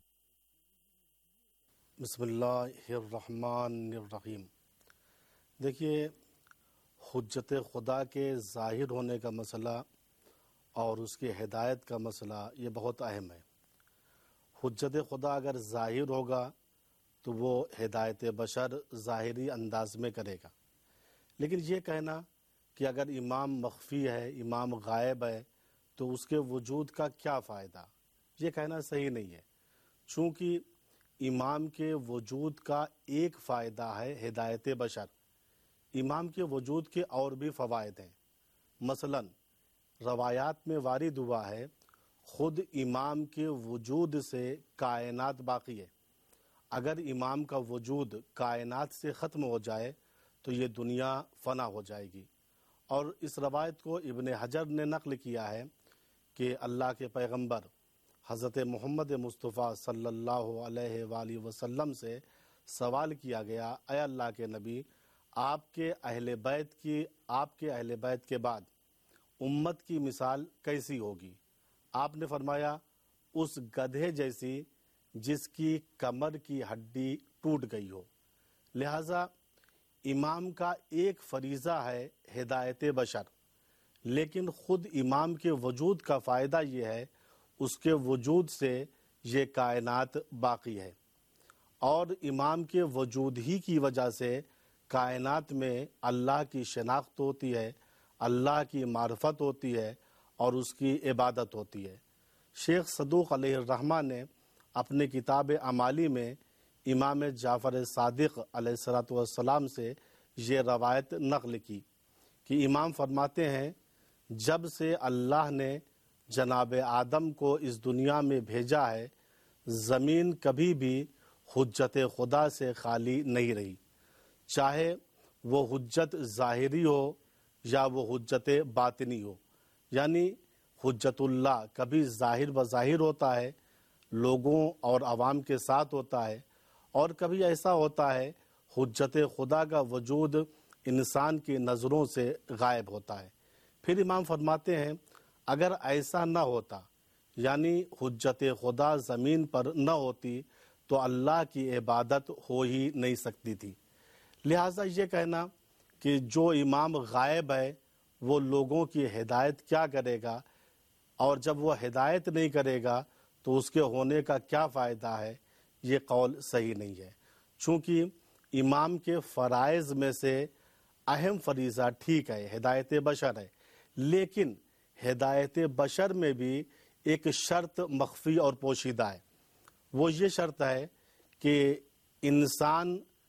بسم اللہ الرحمن الرحیم۔ دیکھیے، حجت خدا کے ظاہر ہونے کا مسئلہ اور اس کی ہدایت کا مسئلہ یہ بہت اہم ہے۔ حجت خدا اگر ظاہر ہوگا تو وہ ہدایت بشر ظاہری انداز میں کرے گا، لیکن یہ کہنا کہ اگر امام مخفی ہے، امام غائب ہے تو اس کے وجود کا کیا فائدہ، یہ کہنا صحیح نہیں ہے، چونکہ امام کے وجود کا ایک فائدہ ہے ہدایت بشر۔ امام کے وجود کے اور بھی فوائد ہیں، مثلا روایات میں وارد ہوا ہے خود امام کے وجود سے کائنات باقی ہے۔ اگر امام کا وجود کائنات سے ختم ہو جائے تو یہ دنیا فنا ہو جائے گی۔ اور اس روایت کو ابن حجر نے نقل کیا ہے کہ اللہ کے پیغمبر حضرت محمد مصطفیٰ صلی اللہ علیہ وآلہ وسلم سے سوال کیا گیا، اے اللہ کے نبی، آپ کے اہل بیت کے بعد امت کی مثال کیسی ہوگی؟ آپ نے فرمایا، اس گدھے جیسی جس کی کمر کی ہڈی ٹوٹ گئی ہو۔ لہذا امام کا ایک فریضہ ہے ہدایت بشر، لیکن خود امام کے وجود کا فائدہ یہ ہے اس کے وجود سے یہ کائنات باقی ہے، اور امام کے وجود ہی کی وجہ سے کائنات میں اللہ کی شناخت ہوتی ہے، اللہ کی معرفت ہوتی ہے اور اس کی عبادت ہوتی ہے۔ شیخ صدوق علیہ الرحمہ نے اپنے کتاب اعمالی میں امام جعفر صادق علیہ السلام سے یہ روایت نقل کی کہ امام فرماتے ہیں، جب سے اللہ نے جناب آدم کو اس دنیا میں بھیجا ہے زمین کبھی بھی حجت خدا سے خالی نہیں رہی، چاہے وہ حجت ظاہری ہو یا وہ حجت باطنی ہو۔ یعنی حجت اللہ کبھی ظاہر بظاہر ہوتا ہے، لوگوں اور عوام کے ساتھ ہوتا ہے، اور کبھی ایسا ہوتا ہے حجت خدا کا وجود انسان کی نظروں سے غائب ہوتا ہے۔ پھر امام فرماتے ہیں اگر ایسا نہ ہوتا، یعنی حجت خدا زمین پر نہ ہوتی تو اللہ کی عبادت ہو ہی نہیں سکتی تھی۔ لہٰذا یہ کہنا کہ جو امام غائب ہے وہ لوگوں کی ہدایت کیا کرے گا، اور جب وہ ہدایت نہیں کرے گا تو اس کے ہونے کا کیا فائدہ ہے، یہ قول صحیح نہیں ہے۔ چونکہ امام کے فرائض میں سے اہم فریضہ ٹھیک ہے ہدایت بشر ہے، لیکن ہدایت بشر میں بھی ایک شرط مخفی اور پوشیدہ ہے۔ وہ یہ شرط ہے کہ انسان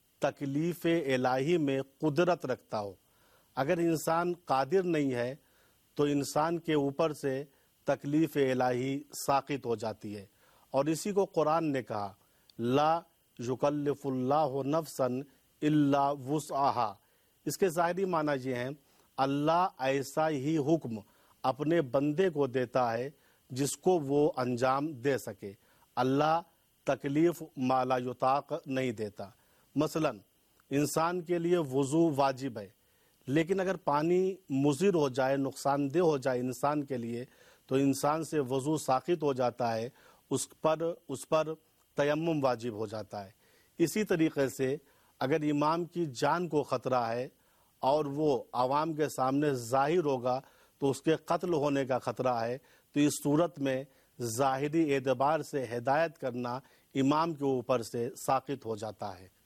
تکلیف الہی میں قدرت رکھتا ہو۔ اگر انسان قادر نہیں ہے تو انسان کے اوپر سے تکلیف الہی ساقط ہو جاتی ہے، اور اسی کو قرآن نے کہا لا یکلف اللہ نفسا الا وسعہا. اس کے ظاہری معنی یہ ہیں اللہ ایسا ہی حکم اپنے بندے کو دیتا ہے جس کو وہ انجام دے سکے. اللہ تکلیف ما لا یطاق نہیں دیتا. مثلا انسان کے لیے وضو واجب ہے، لیکن اگر پانی مضر ہو جائے، نقصان دہ ہو جائے انسان کے لیے، تو انسان سے وضو ساقط ہو جاتا ہے، اس پر تیمم واجب ہو جاتا ہے. اسی طریقے سے اگر امام کی جان کو خطرہ ہے اور وہ عوام کے سامنے ظاہر ہوگا تو اس کے قتل ہونے کا خطرہ ہے، تو اس صورت میں ظاہری اعتبار سے ہدایت کرنا امام کے اوپر سے ساقط ہو جاتا ہے.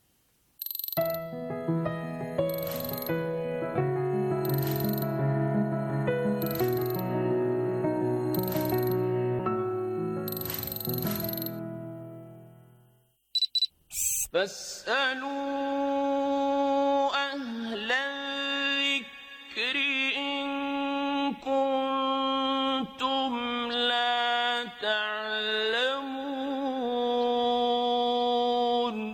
فاسألوا أهل الذكر إن كنتم لا تعلمون.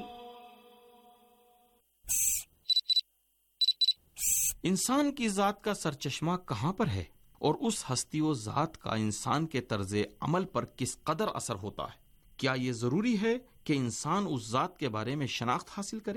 انسان کی ذات کا سرچشمہ کہاں پر ہے اور اس ہستی و ذات کا انسان کے طرز عمل پر کس قدر اثر ہوتا ہے؟ کیا یہ ضروری ہے کہ انسان اس ذات کے بارے میں شناخت حاصل کرے؟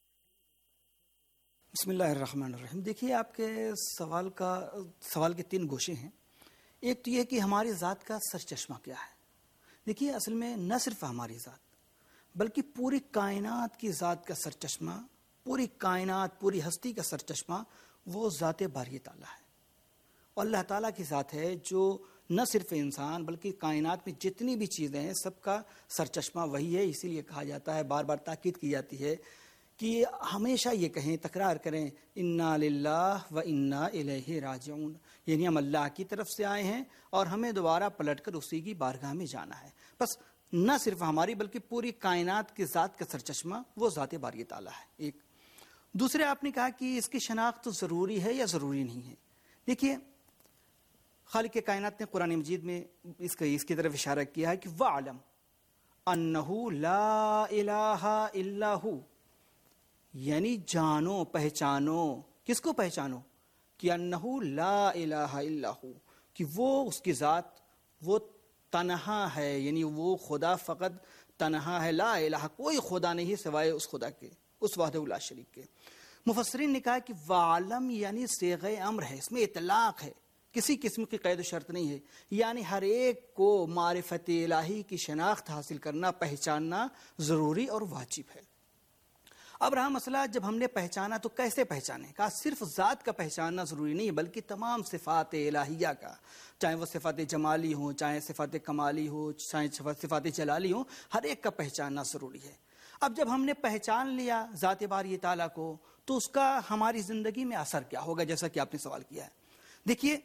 بسم اللہ الرحمن الرحیم. دیکھیے آپ کے سوال کے 3 گوشے ہیں. ایک تو یہ کہ ہماری ذات کا سرچشمہ کیا ہے. دیکھیے اصل میں نہ صرف ہماری ذات بلکہ پوری کائنات کی ذات کا سرچشمہ، پوری کائنات، پوری ہستی کا سرچشمہ وہ ذات باری تعالیٰ ہے. اور اللہ تعالیٰ کی ذات ہے جو نہ صرف انسان بلکہ کائنات میں جتنی بھی چیزیں ہیں سب کا سرچشمہ وہی ہے. اسی لیے کہا جاتا ہے، بار بار تاکید کی جاتی ہے کہ ہمیشہ یہ کہیں، تکرار کریں، انا للہ و انا الیہ راجعون، یعنی ہم اللہ کی طرف سے آئے ہیں اور ہمیں دوبارہ پلٹ کر اسی کی بارگاہ میں جانا ہے. بس نہ صرف ہماری بلکہ پوری کائنات کی ذات کا سرچشمہ وہ ذات باری تعالیٰ ہے. ایک دوسرے آپ نے کہا کہ اس کی شناخت تو ضروری ہے یا ضروری نہیں ہے. دیکھیے خالق کائنات نے قرآن مجید میں اس کی طرف اشارہ کیا ہے کہ وَعْلَمْ أَنَّهُ لَا إِلَٰهَ إِلَّا هُ، یعنی جانو، پہچانو. کس کو پہچانو؟ کہ أَنَّهُ لَا إِلَٰهَ إِلَّا هُ، کہ وہ اس کی ذات وہ تنہا ہے، یعنی وہ خدا فقط تنہا ہے. لا الہ، کوئی خدا نہیں سوائے اس خدا کے، اس وحدہ لا شریک کے. مفسرین نے کہا کہ وَعْلَمْ یعنی صیغہ امر ہے، اس میں اطلاق ہے، کسی قسم کی قید و شرط نہیں ہے. یعنی ہر ایک کو معرفت الہی کی شناخت حاصل کرنا، پہچاننا ضروری اور واجب ہے. اب رہا مسئلہ جب ہم نے پہچانا تو کیسے پہچانے؟ کہا صرف ذات کا پہچاننا ضروری نہیں ہے بلکہ تمام صفات الہیہ کا، چاہے وہ صفات جمالی ہوں، چاہے صفات کمالی ہو، چاہے صفات جلالی ہوں، ہر ایک کا پہچاننا ضروری ہے. اب جب ہم نے پہچان لیا ذات باری تعالیٰ کو تو اس کا ہماری زندگی میں اثر کیا ہوگا، جیسا کہ آپ نے سوال کیا ہے. دیکھیے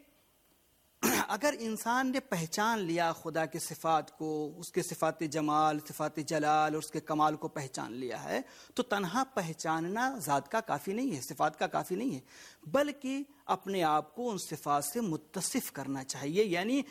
اگر انسان نے پہچان لیا خدا کے صفات کو، اس کے صفات جمال، صفات جلال اور اس کے کمال کو پہچان لیا ہے، تو تنہا پہچاننا ذات کا کافی نہیں ہے، صفات کا کافی نہیں ہے، بلکہ اپنے آپ کو ان صفات سے متصف کرنا چاہیے، یعنی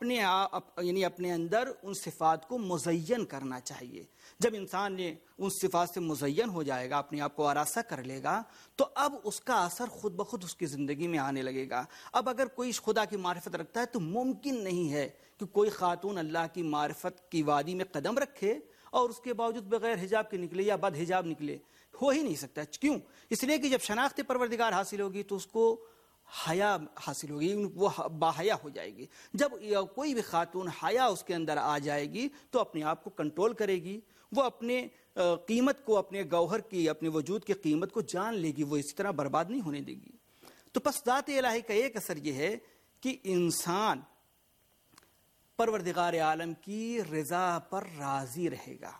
اپنے اندر ان صفات کو مزین کرنا چاہیے. جب انسان نے ان صفات سے مزین ہو جائے گا، اپنے آپ کو آراستہ کر لے گا، تو اب اس کا اثر خود بخود اس کی زندگی میں آنے لگے گا. اب اگر کوئی خدا کی معرفت رکھتا ہے تو ممکن نہیں ہے کہ کوئی خاتون اللہ کی معرفت کی وادی میں قدم رکھے اور اس کے باوجود بغیر حجاب کے نکلے یا بد حجاب نکلے. ہو ہی نہیں سکتا. کیوں؟ اس لیے کہ جب شناخت پروردگار حاصل ہوگی تو اس کو حیا حاصل ہوگی، وہ باحیا ہو جائے گی. جب کوئی بھی خاتون حیا اس کے اندر آ جائے گی تو اپنے آپ کو کنٹرول کرے گی، وہ اپنے قیمت کو، اپنے گوہر کی، اپنے وجود کی قیمت کو جان لے گی، وہ اسی طرح برباد نہیں ہونے دے گی. تو پس ذات الہی کا ایک اثر یہ ہے کہ انسان پروردگار عالم کی رضا پر راضی رہے گا.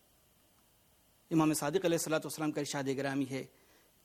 امام صادق علیہ الصلوۃ والسلام کا ارشاد گرامی ہے،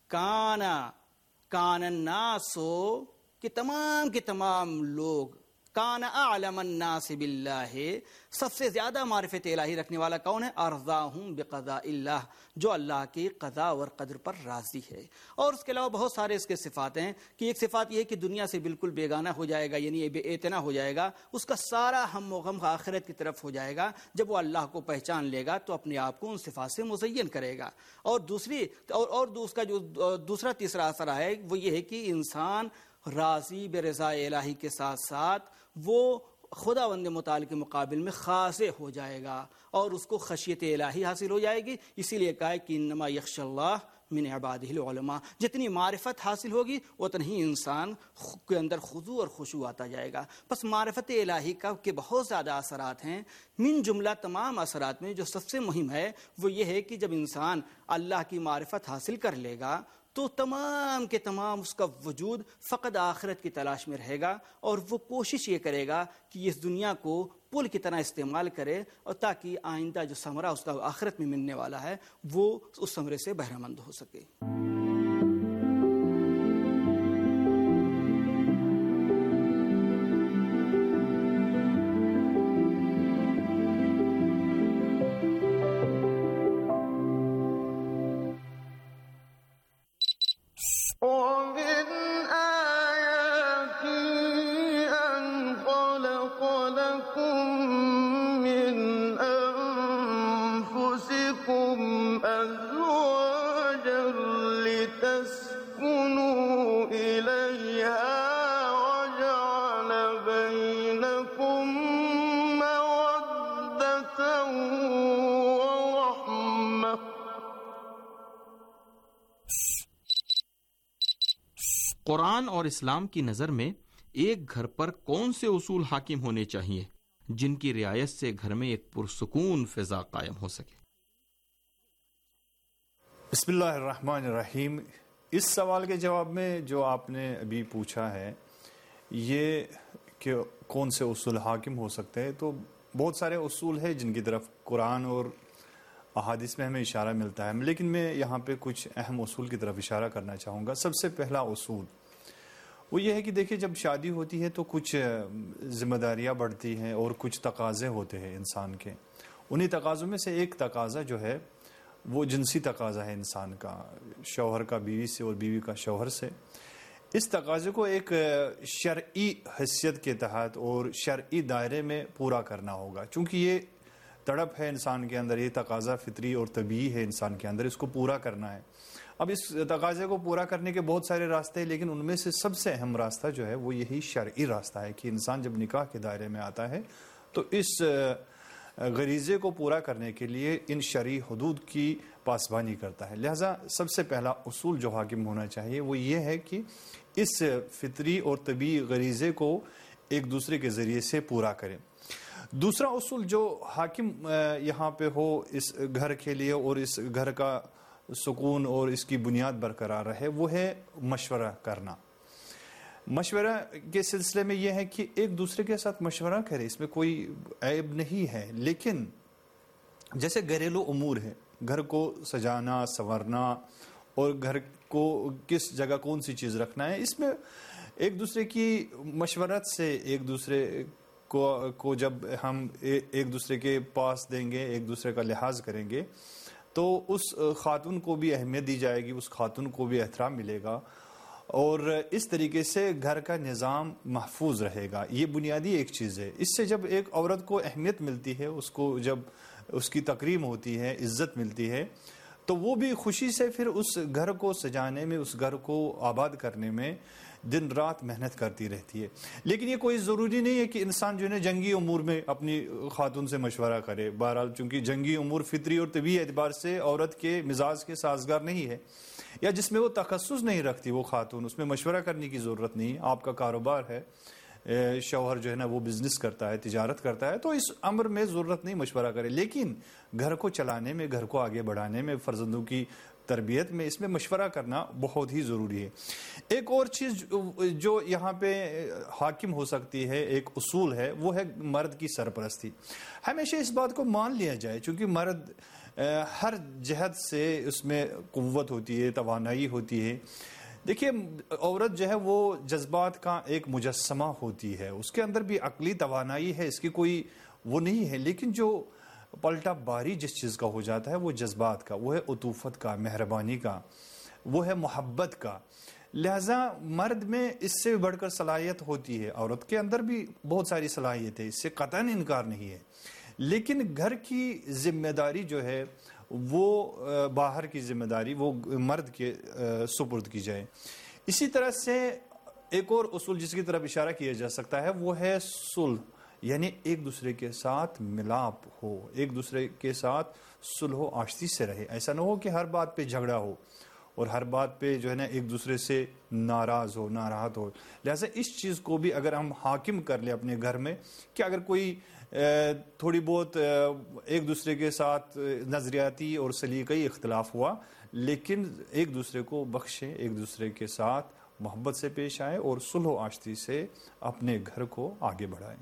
کان الناس، کہ تمام کے تمام لوگ، کان اعلم الناس باللہ، سب سے زیادہ معرفت الہی رکھنے والا کون ہے؟ ارضاہم بقضاء اللہ، جو اللہ کی قضاء اور قدر پر راضی ہے. اور اس کے علاوہ بہت سارے اس کے صفات ہیں کہ ایک صفات یہ ہے کہ دنیا سے بالکل بیگانہ ہو جائے گا، یعنی بے اعتنا ہو جائے گا، اس کا سارا ہم و غم آخرت کی طرف ہو جائے گا. جب وہ اللہ کو پہچان لے گا تو اپنے آپ کو ان صفات سے مزین کرے گا. اور اس کا جو دوسرا تیسرا اثر ہے وہ یہ ہے کہ انسان راضی برضا الہی کے ساتھ ساتھ وہ خداوند متعال کے مقابل میں خاضع ہو جائے گا اور اس کو خشیت الہی حاصل ہو جائے گی. اسی لیے کہا ہے کہ انما یخشی اللہ من عبادہ العلماء، جتنی معرفت حاصل ہوگی اتنا ہی انسان کے اندر خضوع اور خشوع آتا جائے گا. پس معرفت الہی کا کے بہت زیادہ اثرات ہیں. من جملہ تمام اثرات میں جو سب سے مہم ہے وہ یہ ہے کہ جب انسان اللہ کی معرفت حاصل کر لے گا تو تمام کے تمام اس کا وجود فقط آخرت کی تلاش میں رہے گا، اور وہ کوشش یہ کرے گا کہ اس دنیا کو پل کی طرح استعمال کرے، اور تاکہ آئندہ جو ثمرہ اس کا آخرت میں ملنے والا ہے وہ اس ثمرے سے بہرہ مند ہو سکے. قرآن اور اسلام کی نظر میں ایک گھر پر کون سے اصول حاکم ہونے چاہیے جن کی رعایت سے گھر میں ایک پرسکون فضا قائم ہو سکے؟ بسم اللہ الرحمن الرحیم. اس سوال کے جواب میں جو آپ نے ابھی پوچھا ہے یہ کہ کون سے اصول حاکم ہو سکتے ہیں، تو بہت سارے اصول ہیں جن کی طرف قرآن اور احادیث میں ہمیں اشارہ ملتا ہے، لیکن میں یہاں پہ کچھ اہم اصول کی طرف اشارہ کرنا چاہوں گا. سب سے پہلا اصول وہ یہ ہے کہ دیکھیں جب شادی ہوتی ہے تو کچھ ذمہ داریاں بڑھتی ہیں اور کچھ تقاضے ہوتے ہیں انسان کے. انہی تقاضوں میں سے ایک تقاضا جو ہے وہ جنسی تقاضا ہے انسان کا، شوہر کا بیوی سے اور بیوی کا شوہر سے. اس تقاضے کو ایک شرعی حیثیت کے تحت اور شرعی دائرے میں پورا کرنا ہوگا، چونکہ یہ تڑپ ہے انسان کے اندر، یہ تقاضا فطری اور طبیعی ہے انسان کے اندر، اس کو پورا کرنا ہے. اب اس تقاضے کو پورا کرنے کے بہت سارے راستے ہیں، لیکن ان میں سے سب سے اہم راستہ جو ہے وہ یہی شرعی راستہ ہے کہ انسان جب نکاح کے دائرے میں آتا ہے تو اس غریزے کو پورا کرنے کے لیے ان شرعی حدود کی پاسبانی کرتا ہے. لہذا سب سے پہلا اصول جو حاکم ہونا چاہیے وہ یہ ہے کہ اس فطری اور طبیعی غریزے کو ایک دوسرے کے ذریعے سے پورا کریں. دوسرا اصول جو حاکم یہاں پہ ہو اس گھر کے لیے اور اس گھر کا سکون اور اس کی بنیاد برقرار رہے وہ ہے مشورہ کرنا. مشورہ کے سلسلے میں یہ ہے کہ ایک دوسرے کے ساتھ مشورہ کرے، اس میں کوئی عیب نہیں ہے، لیکن جیسے گھریلو امور ہے، گھر کو سجانا سنورنا اور گھر کو کس جگہ کون سی چیز رکھنا ہے، اس میں ایک دوسرے کی مشورت سے ایک دوسرے کو جب ہم ایک دوسرے کے پاس دیں گے، ایک دوسرے کا لحاظ کریں گے تو اس خاتون کو بھی اہمیت دی جائے گی، اس خاتون کو بھی احترام ملے گا، اور اس طریقے سے گھر کا نظام محفوظ رہے گا. یہ بنیادی ایک چیز ہے. اس سے جب ایک عورت کو اہمیت ملتی ہے، اس کو جب اس کی تکریم ہوتی ہے، عزت ملتی ہے، تو وہ بھی خوشی سے پھر اس گھر کو سجانے میں، اس گھر کو آباد کرنے میں دن رات محنت کرتی رہتی ہے. لیکن یہ کوئی ضروری نہیں ہے کہ انسان جو ہے جنگی امور میں اپنی خاتون سے مشورہ کرے. بہرحال چونکہ جنگی امور فطری اور طبیعی اعتبار سے عورت کے مزاج کے سازگار نہیں ہے، یا جس میں وہ تخصص نہیں رکھتی وہ خاتون، اس میں مشورہ کرنے کی ضرورت نہیں. آپ کا کاروبار ہے، شوہر جو ہے نا وہ بزنس کرتا ہے، تجارت کرتا ہے، تو اس امر میں ضرورت نہیں مشورہ کرے. لیکن گھر کو چلانے میں، گھر کو آگے بڑھانے میں، فرزندوں کی تربیت میں اس میں مشورہ کرنا بہت ہی ضروری ہے. ایک اور چیز جو یہاں پہ حاکم ہو سکتی ہے، ایک اصول ہے، وہ ہے مرد کی سرپرستی. ہمیشہ اس بات کو مان لیا جائے، چونکہ مرد ہر جہت سے اس میں قوت ہوتی ہے، توانائی ہوتی ہے. دیکھیے عورت جو ہے وہ جذبات کا ایک مجسمہ ہوتی ہے، اس کے اندر بھی عقلی توانائی ہے، اس کی کوئی وہ نہیں ہے، لیکن جو پلٹا باری جس چیز کا ہو جاتا ہے وہ جذبات کا، وہ ہے عطوفت کا، مہربانی کا، وہ ہے محبت کا. لہذا مرد میں اس سے بڑھ کر صلاحیت ہوتی ہے، عورت کے اندر بھی بہت ساری صلاحیت ہے، اس سے قطعاً انکار نہیں ہے، لیکن گھر کی ذمہ داری جو ہے وہ باہر کی ذمہ داری وہ مرد کے سپرد کی جائے. اسی طرح سے ایک اور اصول جس کی طرف اشارہ کیا جا سکتا ہے وہ ہے صلح، یعنی ایک دوسرے کے ساتھ ملاپ ہو، ایک دوسرے کے ساتھ صلح و آشتی سے رہے. ایسا نہ ہو کہ ہر بات پہ جھگڑا ہو اور ہر بات پہ جو ہے نا ایک دوسرے سے ناراض ہو، ناراحت ہو. لہٰذا اس چیز کو بھی اگر ہم حاکم کر لیں اپنے گھر میں کہ اگر کوئی تھوڑی بہت ایک دوسرے کے ساتھ نظریاتی اور سلیقئی اختلاف ہوا، لیکن ایک دوسرے کو بخشیں، ایک دوسرے کے ساتھ محبت سے پیش آئیں اور صلح و آشتی سے اپنے گھر کو آگے بڑھائیں.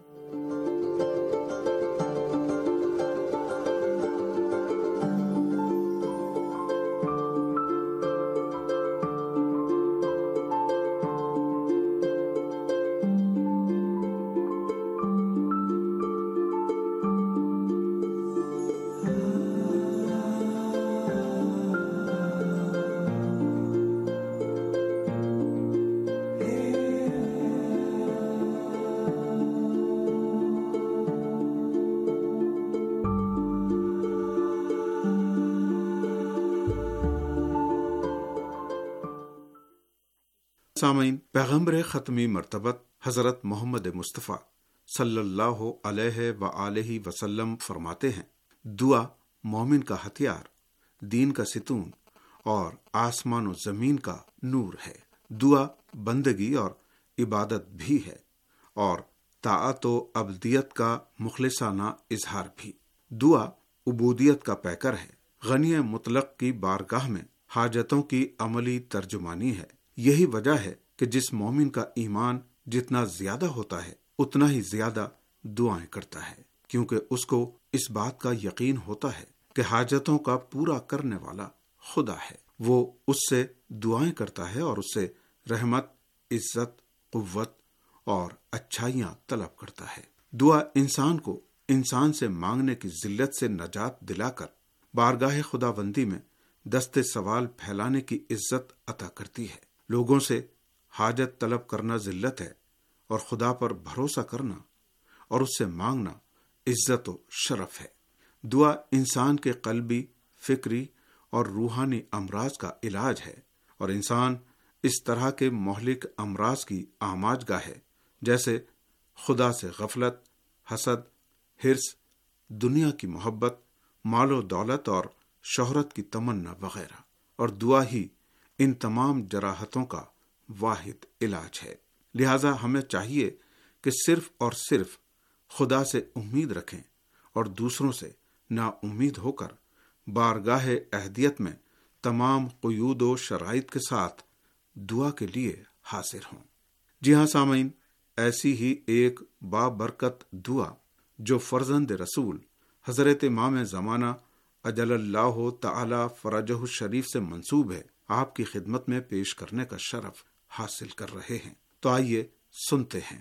سامعین، پیغمبر ختمی مرتبت حضرت محمد مصطفیٰ صلی اللہ علیہ وآلہ وسلم فرماتے ہیں، دعا مومن کا ہتھیار، دین کا ستون اور آسمان و زمین کا نور ہے. دعا بندگی اور عبادت بھی ہے اور طاعت و عبدیت کا مخلصانہ اظہار بھی. دعا عبودیت کا پیکر ہے، غنی مطلق کی بارگاہ میں حاجتوں کی عملی ترجمانی ہے. یہی وجہ ہے کہ جس مومن کا ایمان جتنا زیادہ ہوتا ہے اتنا ہی زیادہ دعائیں کرتا ہے، کیونکہ اس کو اس بات کا یقین ہوتا ہے کہ حاجتوں کا پورا کرنے والا خدا ہے. وہ اس سے دعائیں کرتا ہے اور اس سے رحمت، عزت، قوت اور اچھائیاں طلب کرتا ہے. دعا انسان کو انسان سے مانگنے کی ذلت سے نجات دلا کر بارگاہ خداوندی میں دست سوال پھیلانے کی عزت عطا کرتی ہے. لوگوں سے حاجت طلب کرنا ذلت ہے اور خدا پر بھروسہ کرنا اور اس سے مانگنا عزت و شرف ہے. دعا انسان کے قلبی، فکری اور روحانی امراض کا علاج ہے اور انسان اس طرح کے مہلک امراض کی آماج گاہ ہے جیسے خدا سے غفلت، حسد، حرص، دنیا کی محبت، مال و دولت اور شہرت کی تمنا وغیرہ. اور دعا ہی ان تمام جراحتوں کا واحد علاج ہے. لہذا ہمیں چاہیے کہ صرف اور صرف خدا سے امید رکھیں اور دوسروں سے نا امید ہو کر بارگاہ اہدیت میں تمام قیود و شرائط کے ساتھ دعا کے لیے حاضر ہوں. جی ہاں سامعین، ایسی ہی ایک بابرکت دعا جو فرزند رسول حضرت امام زمانہ اجل اللہ تعالی فرجہ الشریف سے منسوب ہے، آپ کی خدمت میں پیش کرنے کا شرف حاصل کر رہے ہیں. تو آئیے سنتے ہیں.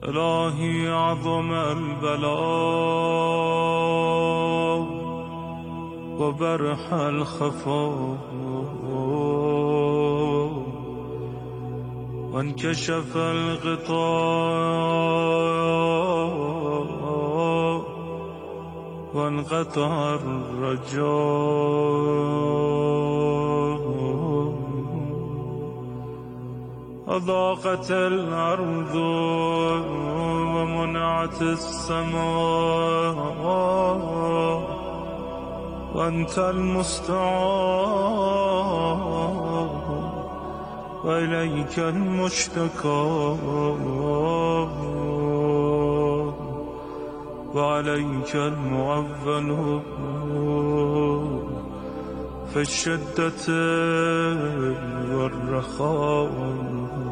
الہی عظم البلاء وبرح الخفاء وانكشف الغطاء وانقطع الرجاء أضاقت الأرض ومنعت السماء وأنت المستعان وإليك المشتكى وعليك المعول في الشدة والرخاء.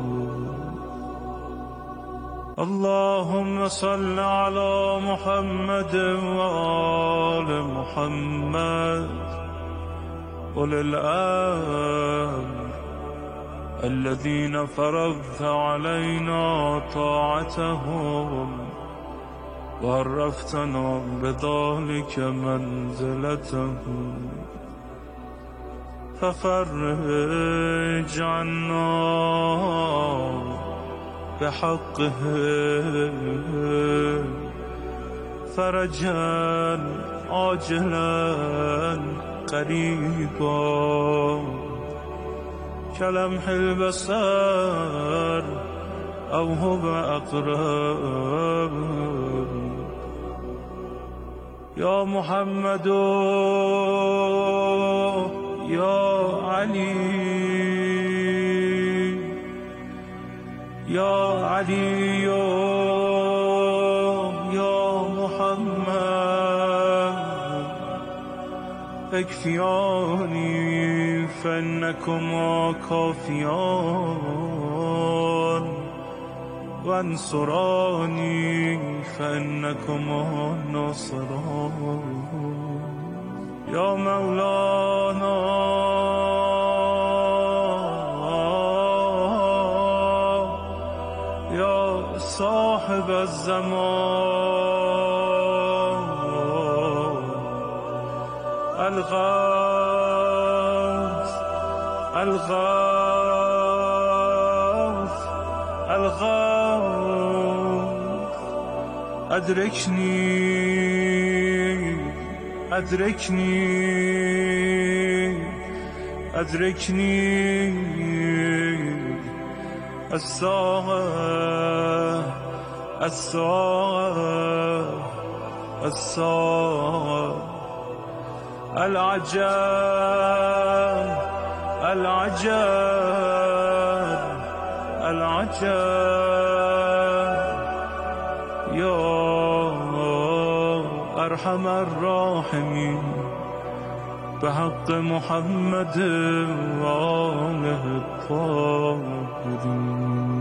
اللهم صل على محمد وآل محمد أولي الأمر الذين فرضت علينا طاعتهم وعرفتنا بذلك منزلتهم ففرج عنا بحقهم فرجا عاجلا قريبا كلمح البصر أو هو أقرب يا محمد يا علي يا علي يا محمد اكفياني فإنكما كافيان وانصراني فإنكما ناصران يا مولانا يا صاحب الزمان الغوث الغوث الغوث أدركني أدركني أدركني الساعة الساعة الساعة العجب العجب العجب يا أرحم الراحمين بحق محمد وآله الطاهرين.